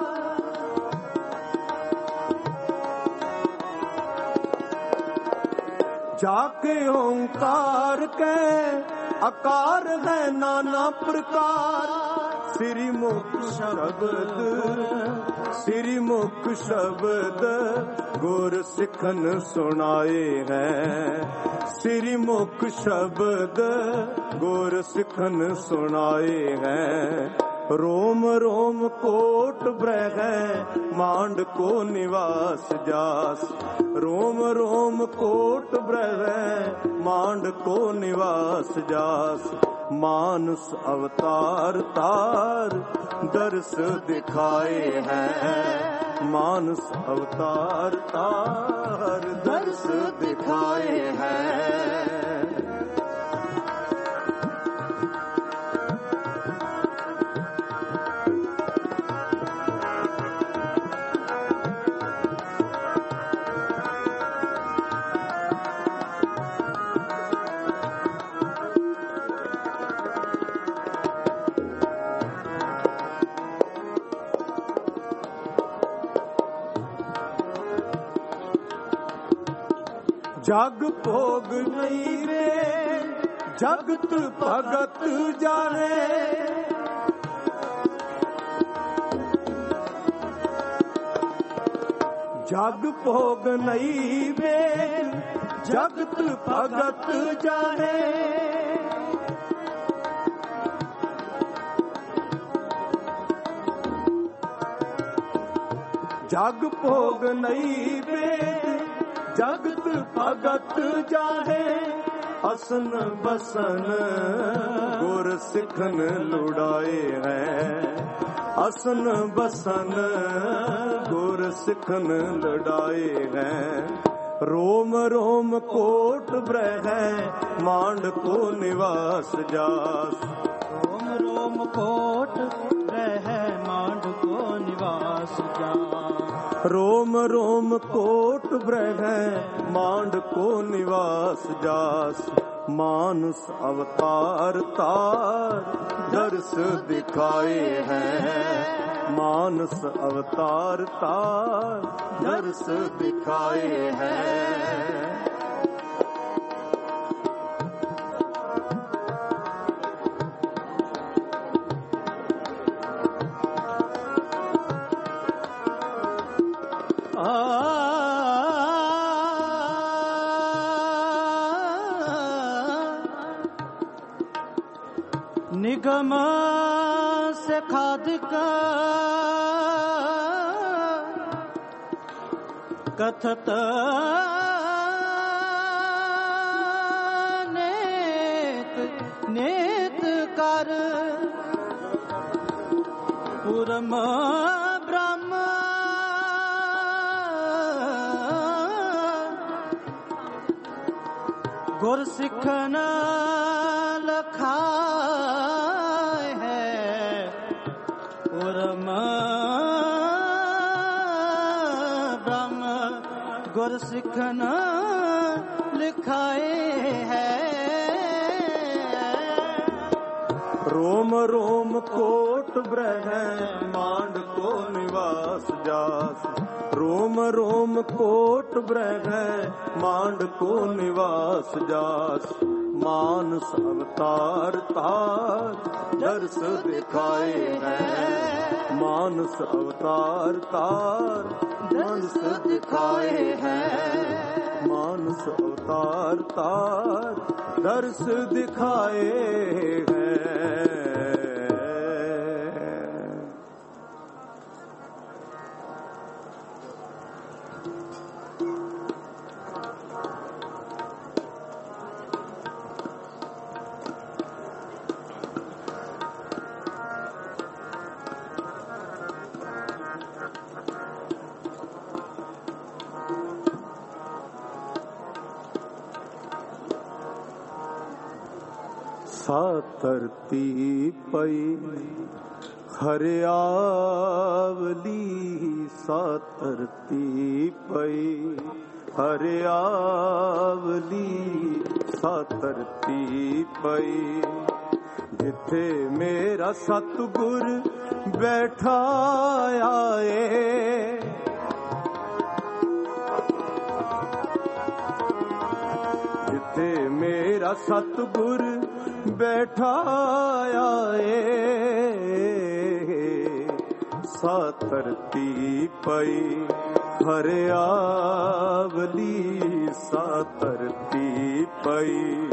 जाके ओंकार के आकार है नाना प्रकार। श्री मुख शब्द, श्री मुख शब्द गुर सिखन सुनाए हैं। श्री मुख शब्द गुर सिखन सुनाए हैं। रोम रोम कोट ब्रह मांड को निवास जास। रोम रोम कोट ब्रह मांड को निवास जास। मानस अवतार तार दर्श दिखाए हैं। मानस अवतार तार दर्श दिखाए हैं। जग भोग नहीं रे जगत भगत जाने। जग भोग नहीं रे जगत भगत जाने। जग भोग नहीं रे जगत भगत जाहे। असन बसन गुर सिखन लुड़ाए हैं। असन बसन गुर सिखन लुड़ाए हैं। रोम रोम कोट ब्रह मांड को निवास जास। रोम रोम कोट ब्रह मांड को निवास जास। रोम रोम कोट ब्रह मांड को निवास जास। मानुष अवतार तार दर्श दिखाए हैं। मानुष अवतार तार दर्श दिखाए हैं। निगम से खादिक कथत नेत नेत कर पूरम ब्रह्म गुर सिखन लखाए है। पूरम ब्रह्म गुर सिखन लिखाए है। रोम रोम कोट ब्रह मांड को निवास जास। रोम रोम कोट ब्रह मांड को निवास जास। मानस अवतार तार दर्श दिखाए हैं। मानस अवतार तार दर्श दिखाए हैं। मानस अवतार तार दर्श दिखाए हैं। सातरती पई हरियावली। सातरती पई हरियावली। ਸਾ ਧਰਤੀ ਪਈ। ਜਿੱਥੇ ਮੇਰਾ ਸਤਿਗੁਰ ਬੈਠਾ ਆਏ, ਜਿੱਥੇ ਮੇਰਾ ਸਤਿਗੁਰ ਬੈਠਾ ਆਏ, ਸਾ ਧਰਤੀ ਪਈ। ਹਰਿਆਵਲੀ ਸਾ ਧਰਤੀ ਪਈ,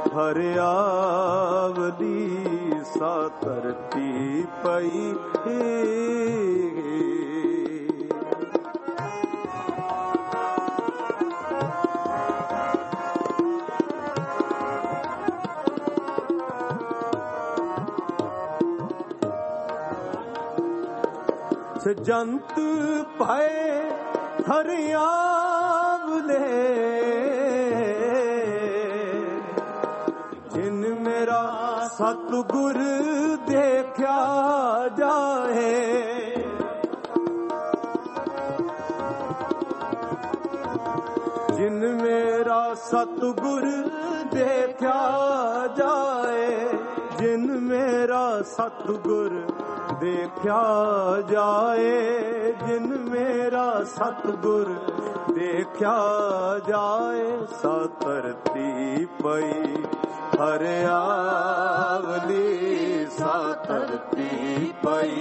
ਹਰਿਆਵਲੀ ਸਾ ਧਰਤੀ ਪਈ। ਜੰਤ ਪਾਏ ਹਰਿਆਵਲੇ, ਜਿਨ ਮੇਰਾ ਸਤਿਗੁਰ ਦੇਖਿਆ ਜਾਏ। ਜਿਨ ਮੇਰਾ ਸਤਿਗੁਰ ਦੇਖਿਆ ਜਾਏ, ਜਿਨ ਮੇਰਾ ਸਤਿਗੁਰ ਦੇਖਿਆ ਜਾਏ, ਜਿਨ ਮੇਰਾ ਸਤਿਗੁਰ ਦੇਖਿਆ ਜਾਏ। ਸਾ ਧਰਤੀ ਪਈ ਹਰਿਆਵਲੀ ਸਾ ਧਰਤੀ ਪਈ,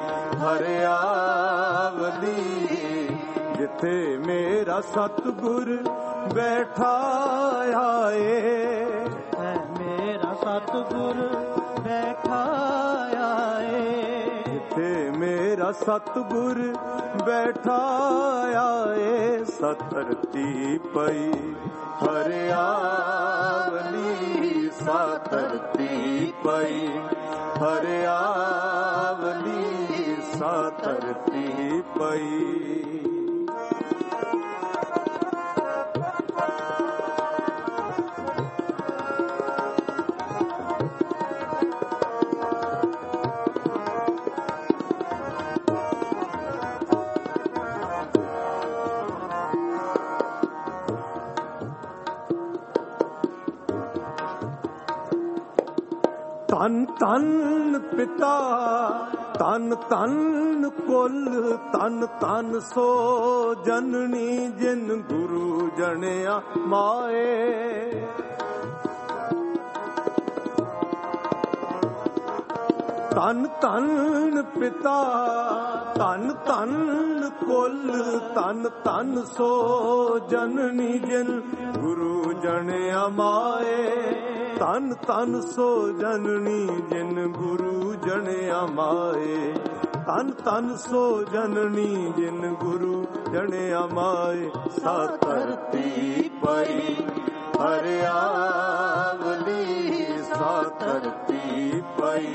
ਹਰਿਆਵਲੀ ਜਿੱਥੇ ਮੇਰਾ ਸਤਿਗੁਰ ਬੈਠਾ ਆਏ। ਮੇਰਾ ਸਤਿਗੁਰ ਬੈਠਾ ਆਏ, ਜਿੱਥੇ ਮੇਰਾ ਸਤਿਗੁਰ ਬੈਠਾ ਆਏ। ਸਾ ਧਰਤੀ ਪਈ ਹਰਿਆਵਲੀ ਸਾ ਧਰਤੀ ਪਈ, ਹਰਿਆਵਲੀ ਸਾ ਧਰਤੀ ਪਈ। ਧੰਨ ਧੰਨ ਪਿਤਾ ਧੰਨ ਧੰਨ ਕੁਲ, ਧੰਨ ਧੰਨ ਸੋ ਜਨਨੀ ਜਿਨ ਗੁਰੂ ਜਣਿਆ ਮਾਏ। ਧੰਨ ਧੰਨ ਪਿਤਾ ਧੰਨ ਧੰਨ ਕੁਲ, ਧੰਨ ਧੰਨ ਸੋ ਜਨਨੀ ਜਿਨ ਗੁਰੂ ਜਣਿਆ ਮਾਏ। ਧੰਨ ਧੰਨ ਸੋ ਜਨਨੀ ਜਿਨ ਗੁਰੂ ਜਣਿਆ ਮਾਏ। ਧੰਨ ਧੰਨ ਸੋ ਜਨਨੀ ਜਿਨ ਗੁਰੂ ਜਣਿਆ ਮਾਏ। ਸਾ ਧਰਤੀ ਪਈ ਹਰਿਆਵਲੀ ਸਾ ਧਰਤੀ ਪਈ,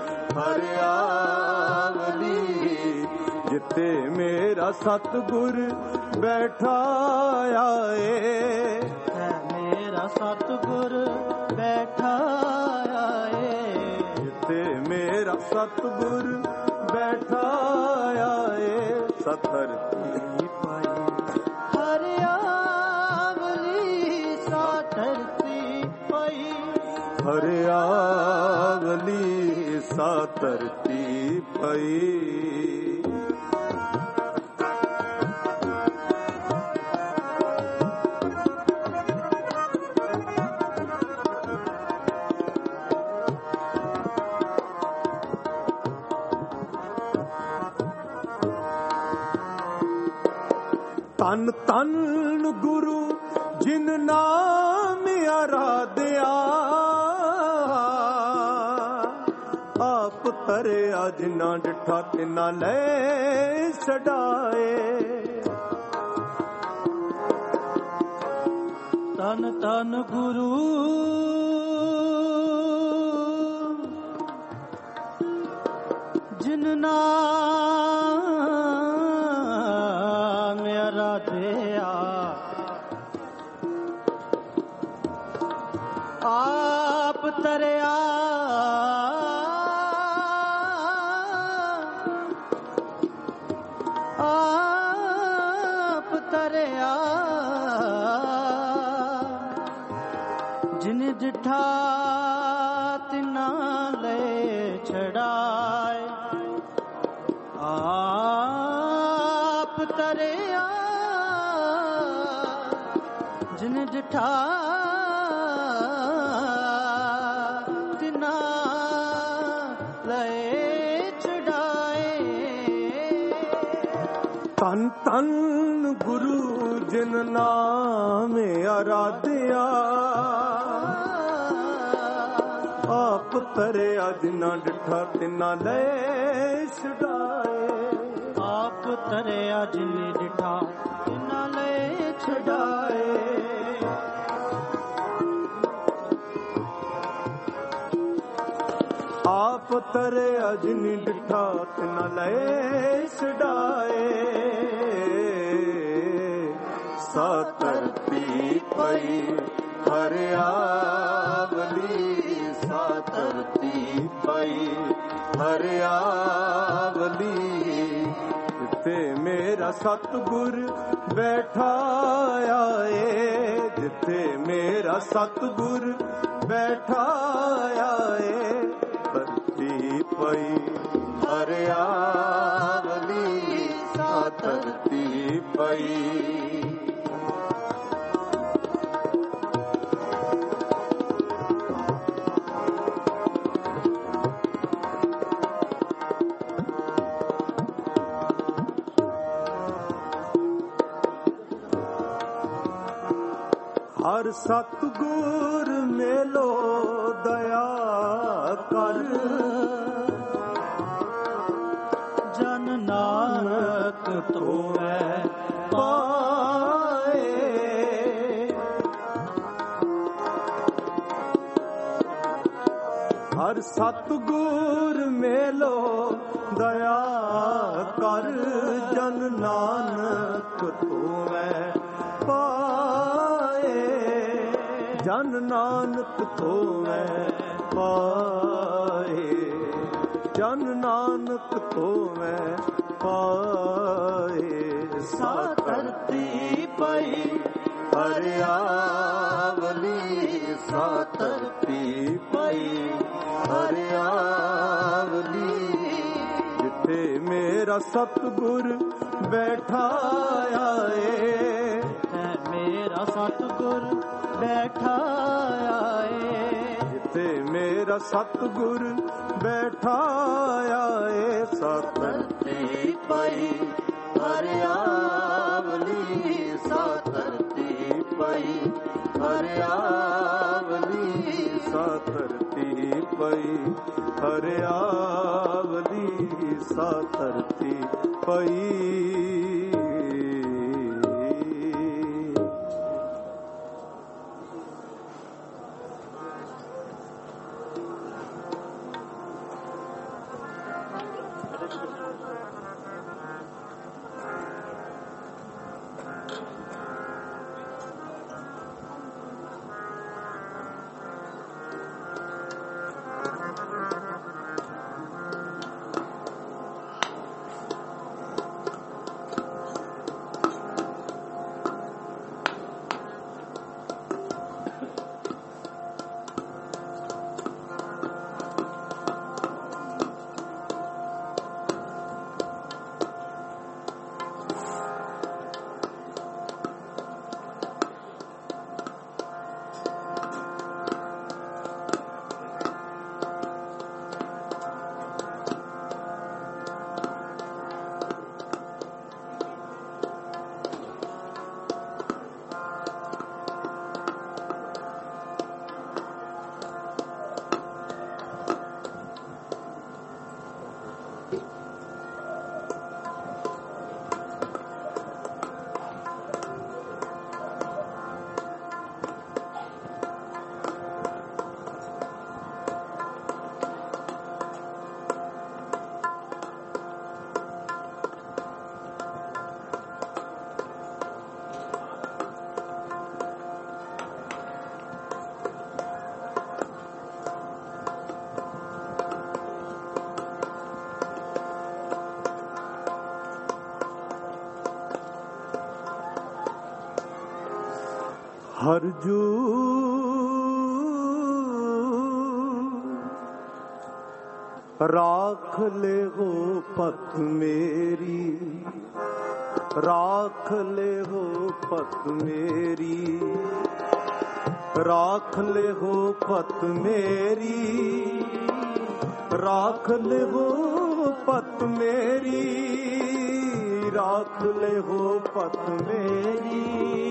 ਹਰਿਆਵਲੀ ਜਿੱਥੇ ਮੇਰਾ ਸਤਿਗੁਰ ਬੈਠਾ ਆਏ। ਮੇਰਾ ਸਤਿਗੁਰ ਬੈਠਾ ਆਏ, ਜਿੱਥੇ ਮੇਰਾ ਸਤਿਗੁਰ ਬੈਠਾ ਆਏ। ਸਾ ਧਰਤੀ ਪਈ ਹਰਿਆਵਲੀ ਸਾ ਧਰਤੀ ਪਈ, ਹਰਿਆਵਲੀ ਸਾ ਧਰਤੀ ਪਈ। ਧੰਨ ਧੰਨ ਗੁਰੂ ਜਿਨ ਨਾਮ ਆਰਾਧਿਆ, ਆਪ ਤਰਿਆ ਜਿਨਾ ਡਿਠਾ ਤਿਨਾ ਲੈ ਛਡਾਏ। ਧੰਨ ਧੰਨ ਗੁਰੂ ਜਿਨ ਨਾਮ ਆਰਾਧਿਆ, ਆਪ ਤਰਿਆ ਆਪ ਤਰਿਆ ਜਿਠਾ ਤਿਨਾ ਲੈ ਛੜਾਏ ਆਪ ਤਰਿਆ ਜਿਨ ਜਿਠਾ ਤਿਨਾ ਲੈ ਛੜਾਏ ਧੰਨ ਧੰਨ ਗੁਰੂ ਜਿਨ ਨਾਮ ਆਰਾਧਿਆ ਆਪ ਤਰਿਆ ਜਿਨਾ ਡਿਠਾ ਤਿਨਾ ਲੈ ਛਡਾਏ ਆਪ ਤਰਿਆ ਜਿਨੇ ਡਿਠਾ ਤਿਨਾ ਲੈ ਛਡਾਏ ਆਪ ਤਰਿਆ ਜਿਨੀ ਡਿਠਾ ਤਿਨਾ ਲੈ ਛਡਾਏ ਸਾ ਧਰਤੀ ਪਈ ਹਰਿਆਵਲੀ ਸਾ ਧਰਤੀ ਪਈ ਹਰਿਆਵਲੀ ਜਿੱਥੇ ਮੇਰਾ ਸਤਿਗੁਰ ਬੈਠਾ ਆਏ ਜਿੱਥੇ ਮੇਰਾ ਸਤਿਗੁਰ ਬੈਠਾ ਆਏ ਧਰਤੀ ਪਈ ਹਰਿਆਵਲੀ ਸਾ ਧਰਤੀ ਪਈ ਹਰ ਸਤਿਗੁਰ ਮੇਲੋ ਦਇਆ ਕਰ ਜਨ ਨਾਨਕ ਧੋਵੈ ਪਾਏ ਹਰ ਸਤਿਗੁਰ ਮੇਲੋ ਦਇਆ ਕਰ ਜਨ ਨਾਨਕ ਧੋਵੈ ਜਨ ਨਾਨਕ ਧੋਵੈ ਪਾਏ ਜਨ ਨਾਨਕ ਧੋਵੈ ਪਾਏ ਸਾ ਧਰਤੀ ਪਈ ਹਰਿਆਵਲੀ ਸਾ ਧਰਤੀ ਪਈ ਹਰਿਆਵਲੀ ਜਿੱਥੇ ਮੇਰਾ ਸਤਿਗੁਰ ਬੈਠਾ ਆਏ ਮੇਰਾ ਸਤਿਗੁਰ ਬੈਠਾ ਆਏ ਜਿੱਥੇ ਮੇਰਾ ਸਤਿਗੁਰ ਬੈਠਾ ਆਏ ਸਾ ਧਰਤੀ ਪਈ ਹਰਿਆਵਲੀ ਸਾ ਧਰਤੀ ਪਈ ਹਰਿਆਵਲੀ ਸਾ ਧਰਤੀ ਪਈ ਹਰਿਆਵਲੀ ਸਾ ਧਰਤੀ ਪਈ ਹਰ ਜੂ राख ले हो पथ मेरी, राख ले हो पथ मेरी, राख ले हो पथ मेरी, राख ले हो पथ मेरी, राख ले हो पथ मेरी,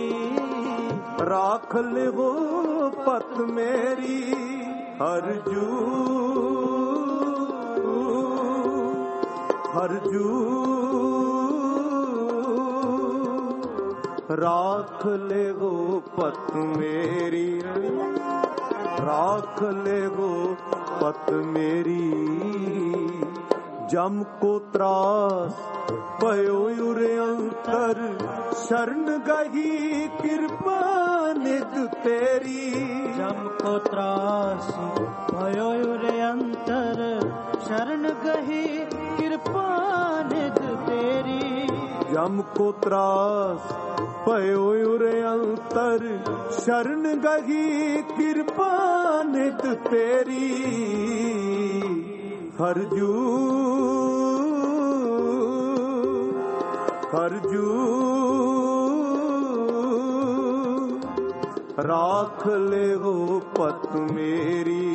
राख ले हो पथ मेरी। हरजू हरजू राख ले हो पथ मेरी, राख ले हो पथ मेरी। जम को त्रास पयो उरे अंतर, शरण गही कृपा निध तेरी। जम को त्रास पयो उरे अंतर, शरण गही कृपा निध तेरी। जम को त्रास पयो उरे अंतर, शरण गही कृपा निध तेरी। हरजू हरजू राख ले हो पथ मेरी,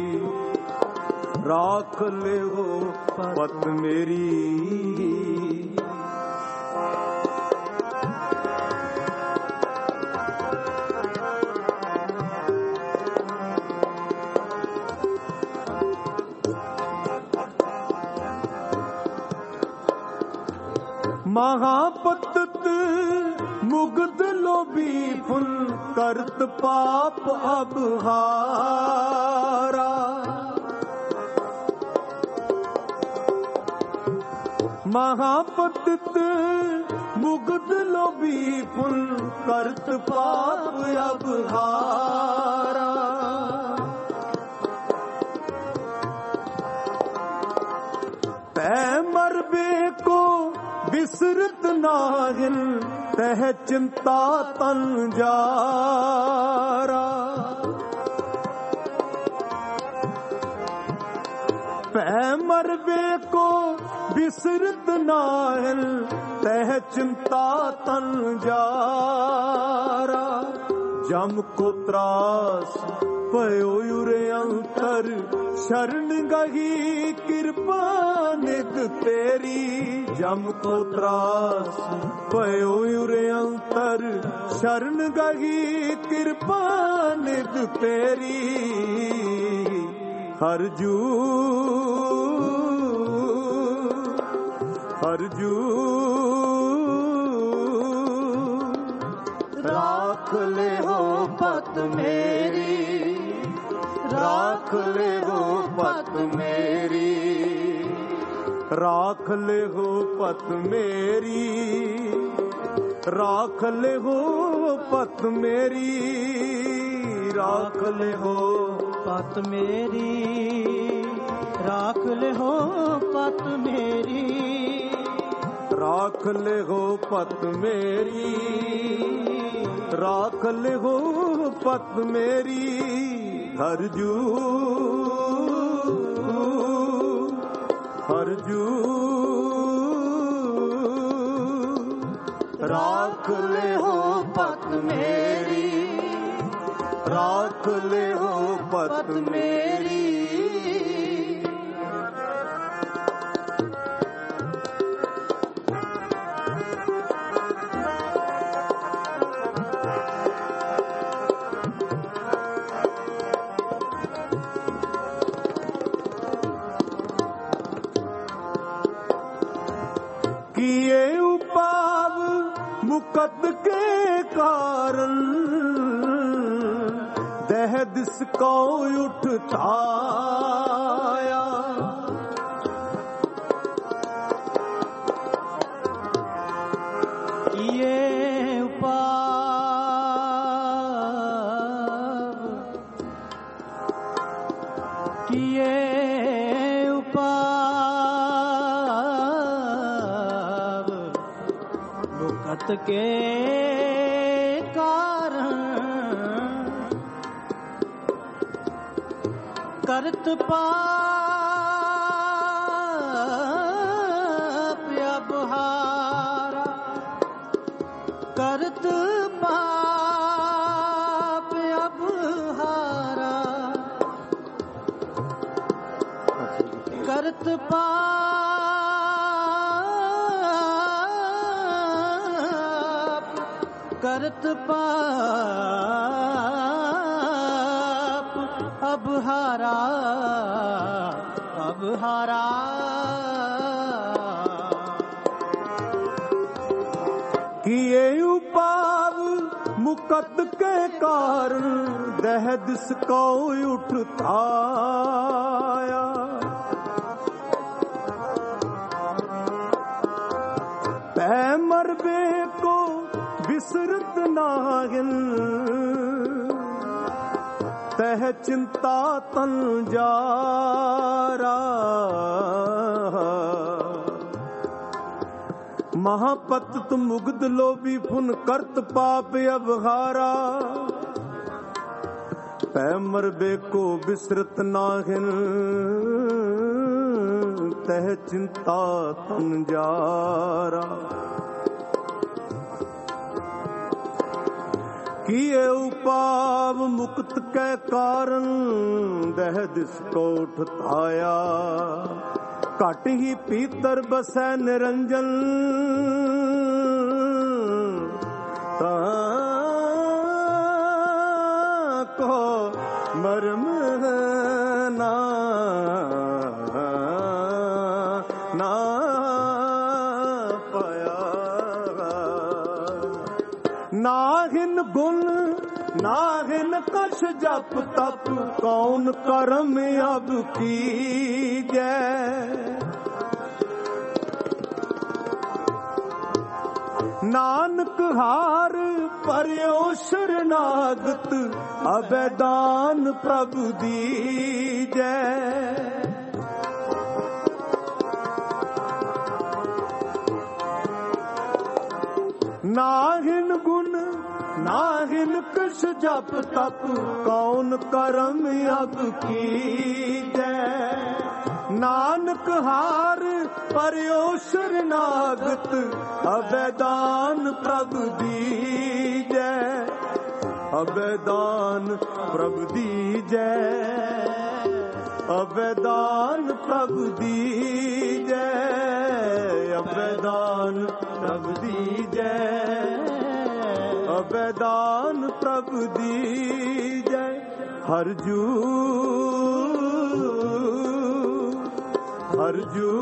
राख ले हो पथ मेरी। महापतत मुग्ध लोभी फुल, करत पाप अब हारा। महापतत मुग्ध लोभी फुल, करत पाप अब हारा। तै मरबे को बिसरत नाहिल, तह चिंता तन जारा। पै मरबे को बिसरत नाहिल, तह चिंता तन जारा। जम को त्रास पयो उरे अंतर, शरण गही कृपा निध तेरी। जम को त्रास पयो उरे अंतर, शरण गही कृपा निध तेरी। हरजू हरजू राख ले हो पथ मेरी, राख ले हो पथ मेरी, राख ले हो पथ मेरी, राख ले हो पथ मेरी, राख ले हो पथ मेरी, राख ले हो पथ मेरी। राख ले हो पथ मेरी, राख ले हो पथ मेरी। हरजू हरजू राख ले हो पथ मेरी, राख ले हो पथ मेरी। किए उपाव मुकद के कारण, दह दिस को उठताया। किए उपाव मुकत के कारण, करत पाप ਅਬਹਾਰਾ ਕਰਤ ਪਾਪ ਅਬਹਾਰਾ ਕਰਤ ਪਾਪ ਕਰਤ ਪਾਪ ਅਬਹਾਰਾ ਅਬਹਾਰਾ ਕੀਏ ਉਪਾਵ ਮੁਕਤ ਕੇ ਕਾਰਨ ਦਹ ਦਿਸ ਕਉ ਉਠਾਇਆ ਪੈ ਮਰਬੇ ਕੋ ਬਿਸਰਤ ਨਾਗਿਨ ਤਹ ਚਿੰਤਾ ਤਨ ਜਾਰਾ ਮਹਾਪਤਿਤ ਮੁਗਧ ਲੋਭੀ ਫੁਨ ਕਰਤ ਪਾਪ ਅਬਹਾਰਾ ਪੈ ਮਰਬੇ ਕੋ ਬਿਸਰਤ ਨਾਹਿਨ ਤਹ ਚਿੰਤਾ ਤਨ ਜਾਰਾ ਕੀਏ ਉਪਾਵ ਮੁਕਤ ਕੈ ਕਾਰਨ ਦਹ ਦਿਸ ਕੋ ਉਠਾਇਆ ਘਟ ਹੀ ਪੀਤਰ ਬਸੈ ਨਿਰੰਜਨ ਤਾਂ ਕੋ ਮਰਮ ਨਾ ਪਾਇਆ ਨਾਹਿਨ ਗੁਣ ਨਾਹਿਨ ਕਛ ਜਪ ਤਪ ਕੌਣ ਕਰਮ ਅਬ ਕੀਜੈ ਨਾਨਕ ਹਾਰ ਪਰਿਓ ਸ਼ਰਨਾਗਤ ਅਬੈਦਾਨ ਪ੍ਰਭੂ ਦੀਜੈ ਨਾਹਿਨ ਗੁਣ ਨਾਹਿਨ ਕਛ ਜਪ ਤਪ ਕੌਣ ਕਰਮ ਅਬ ਕੀਜੈ ਨਾਨਕ ਹਾਰ ਪਰਿਓ ਸ਼ਰਨਾਗਤ ਅਬੈਦਾਨ ਪ੍ਰਭ ਦੀਜੈ ਅਬੈਦਾਨ ਪ੍ਰਭ ਦੀਜੈ ਅਬੈਦਾਨ ਪ੍ਰਭ ਦੀਜੈ ਅਬੈਦਾਨ ਪ੍ਰਭ ਦੀਜੈ ਅਬੈਦਾਨ ਪ੍ਰਭ ਦੀਜੈ ਹਰਜੂ ਹਰਜੂ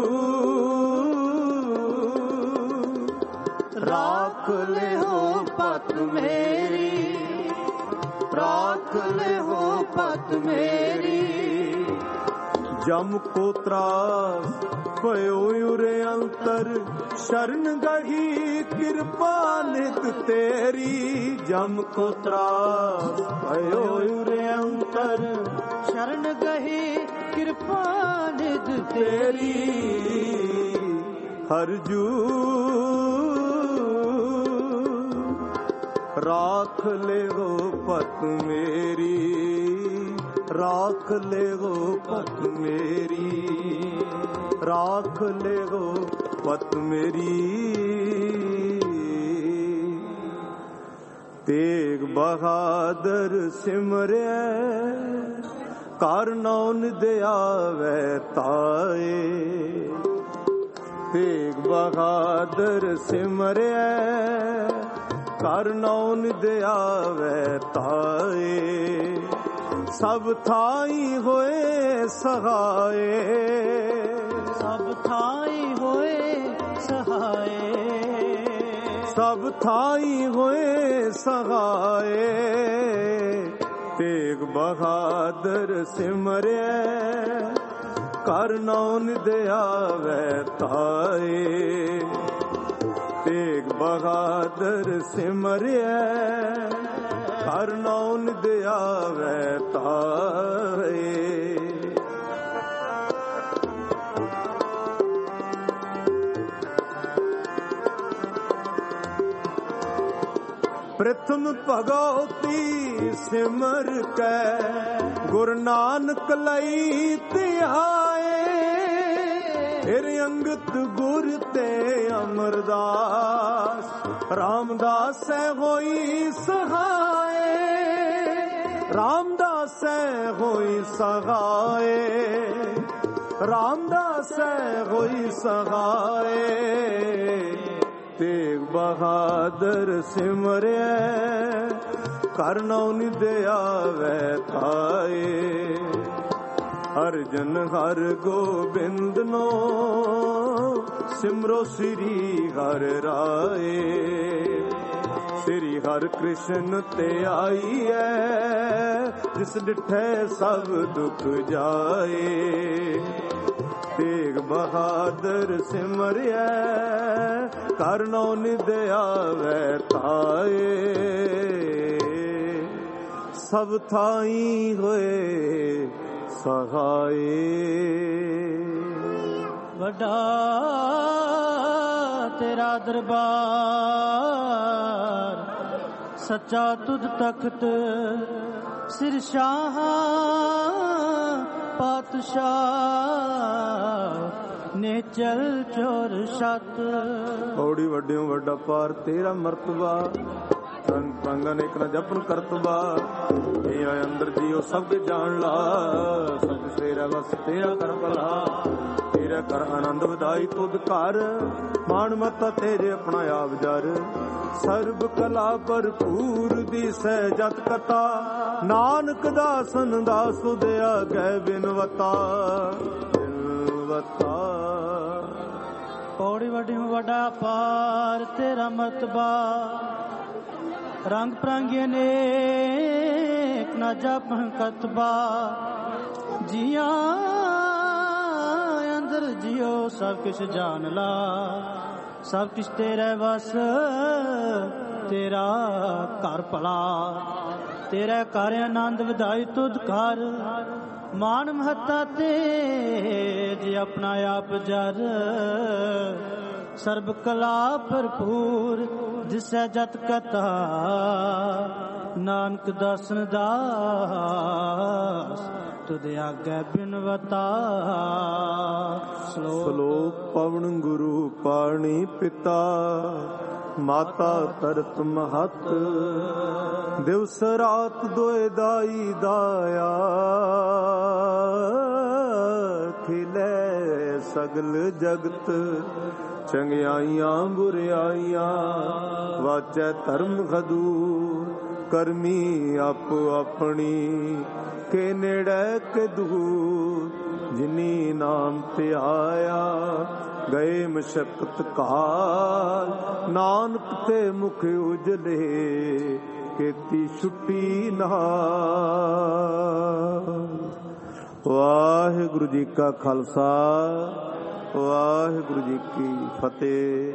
ਰਾਖ ਲਿਓ ਪਤ ਮੇਰੀ ਰਾਖ ਲਿਓ ਪਤ ਮੇਰੀ ਜਮ ਕੋ ਤਰਾਸ ਭਇਓ ਉਰੇ ਅੰਤਰ ਸ਼ਰਨ ਗਹੀ ਕਿਰਪਾ ਨਿਤ ਤੇਰੀ ਜਮ ਕੋ ਤਰਾਸ ਭਇਓ ਉਰੇ ਅੰਤਰ ਸ਼ਰਨ ਗਹੀ ਕਿਰਪਾ ਨਿਤ ਤੇਰੀ ਹਰਜੂ ਰਾਖ ਲਿਓ ਪਤ ਮੇਰੀ ਰਾਖ ਲਿਓ ਪਤ ਮੇਰੀ ਰਾਖ ਲਿਓ ਪਤ ਮੇਰੀ ਤੇਗ ਬਹਾਦਰ ਸਿਮਰਿਆ ਕਰ ਨੌਨ ਦਿਆਵੈ ਤਾਏ ਤੇਗ ਬਹਾਦਰ ਸਿਮਰਿਆ ਕਰ ਨੌਨ ਦਿਆਵੈ ਤਾਏ ਸਭ ਥਾਈ ਹੋਏ ਸਹਾਏ ਸਭ ਥਾਈ ਹੋਏ ਸਹਾਏ ਸਭ ਥਾਈ ਹੋਏ ਸਹਾਏ ਤੇਗ ਬਹਾਦਰ ਸਿਮਰਿਆ ਕਰ ਨੌਨ ਦਿਆਵੈ ਤਾਏ ਤੇਗ ਬਹਾਦਰ ਸਿਮਰਿਆ ਕਰ ਨੌਨ ਦਿਆਵੈ ਤਾਏ ਪ੍ਰਥਮ ਭਗਉਤੀ ਸਿਮਰ ਕੈ ਗੁਰੂ ਨਾਨਕ ਲਈ ਧਿਆਏ ਫਿਰ ਅੰਗਤ ਗੁਰ ਤੇ ਅਮਰਦਾਸ ਰਾਮਦਾਸ ਹੋਈ ਸਹਾਏ ਰਾਮਦਾਸ ਹੋਈ ਸਹਾਏ ਰਾਮਦਾਸ ਹੋਈ ਸਹਾਏ ਤੇਗ ਬਹਾਦਰ ਸਿਮਰਿਆ ਕਰਨਉ ਨਿਦਿਆ ਵੈ ਥਾਏ ਅਰਜਨ ਹਰ ਗੋਬਿੰਦ ਨੋ ਸਿਮਰੋ ਸ੍ਰੀ ਹਰਿ ਰਾਏ ਸ੍ਰੀ ਹਰਿ ਕ੍ਰਿਸ਼ਨ ਤੇ ਆਈਐ ਜਿਸ ਡਿਠੈ ਸਭ ਦੁਖ ਜਾਏ ਤੇਗ ਬਹਾਦਰ ਸਿਮਰਿਆ ਕਰਨਉ ਨਿਦਿਆ ਵੈ ਥਾਏ ਸਭ ਥਾਈ ਹੋਏ ਸਹਾਏ ਵੱਡਾ ਤੇਰਾ ਦਰਬਾਰ ਸੱਚਾ ਤੁਧ ਤਖਤ ਸਿਰ ਸ਼ਾਹ ਪਾਤਸ਼ਾਹ ਨੇ ਚਲ ਚੋਰ ਸਤ ਔੜੀ ਵੱਡਿਓ ਵੱਡਾ ਪਾਰ ਤੇਰਾ ਮਰਤਬਾ ਸੰਗਾਂ ਨੇ ਇੱਕ ਨਾ ਜਪਨ ਕਰਤਬਾ ਇਹ ਆਏ ਅੰਦਰ ਜੀਓ ਸਭ ਕੇ ਜਾਣ ਲਾ ਸਭ ਤੇਰਾ ਵਸ ਤੇਰਾ ਕਰ ਭਲਾ ਤੇਰਾ ਕਰ ਆਨੰਦ ਵਧਾਈ ਤੁਧ ਘਰ ਮਾਣ ਮਤਾ ਤੇਰੇ ਆਪਣਾ ਆਪ ਜਰ ਸਰਬ ਕਲਾ ਭਰਪੂਰ ਦੀ ਸਹਿਜਤ ਕਥਾ ਨਾਨਕ ਦਾਸਨ ਦਾਸ ਉਦਿਆ ਗੈ ਬਿਨਵਤਾ ਬਿਨਵਤਾ ਪੌੜੀ ਵੱਡਿਓ ਵੱਡਾ ਪਾਰ ਤੇਰਾ ਮਰਤਬਾ ਰੰਗ ਪ੍ਰਾਂਗੇ ਨੇ ਨਾ ਜਪਨ ਕਤਬਾ ਜੀਆਂ ਅੰਦਰ ਜਿਉ ਸਭ ਕਿਛ ਜਾਣ ਲਾ ਸਭ ਕਿਛ ਤੇਰੇ ਵਸ ਤੇਰਾ ਘਰ ਭਲਾ ਤੇਰੇ ਘਰ ਆਨੰਦ ਵਧਾਈ ਤੁਧ ਘਰ ਮਾਨ ਮਹੱਤਾ ਤੇ ਜੇ ਆਪਣਾ ਆਪ ਜਰ ਸਰਬ ਕਲਾ ਭਰਪੂਰ ਜਿਸੈ ਜਤ ਕਥਾ ਨਾਨਕ ਦਾਸਨ ਦਾਸ ਤੁਧ ਆਗੈ ਬਿਨਵਤਾ ਸ਼ਲੋਕ ਪਵਨ ਗੁਰੂ ਪਾਣੀ ਪਿਤਾ ਮਾਤਾ ਤਰਤ ਮਹਤ ਦਿਵਸ ਰਾਤ ਦੋਇ ਦਾਈ ਦਾਇਆ ਖਿਲੇ ਸਗਲ ਜਗਤ ਚੰਗਿਆਈਆਂ ਬੁਰਿਆਈਆਂ ਵਾਚੈ ਧਰਮ ਖਦੂਰ ਕਰਮੀ ਆਪੋ ਆਪਣੀ ਕੇ ਨੇੜੇ ਕੇ ਦੂਰ ਜਿਨੀ ਨਾਮ ਧਿਆਇਆ ਗਏ ਮਸ਼ਕਤ ਕਾਲ ਨਾਨਕ ਤੇ ਮੁਖ ਉਜਲੇ ਕੀਤੀ ਛੁੱਟੀ ਨਾਲ। ਵਾਹਿਗੁਰੂ ਜੀ ਕਾ ਖਾਲਸਾ ਵਾਹਿਗੁਰੂ ਜੀ ਕੀ ਫਤਿਹ।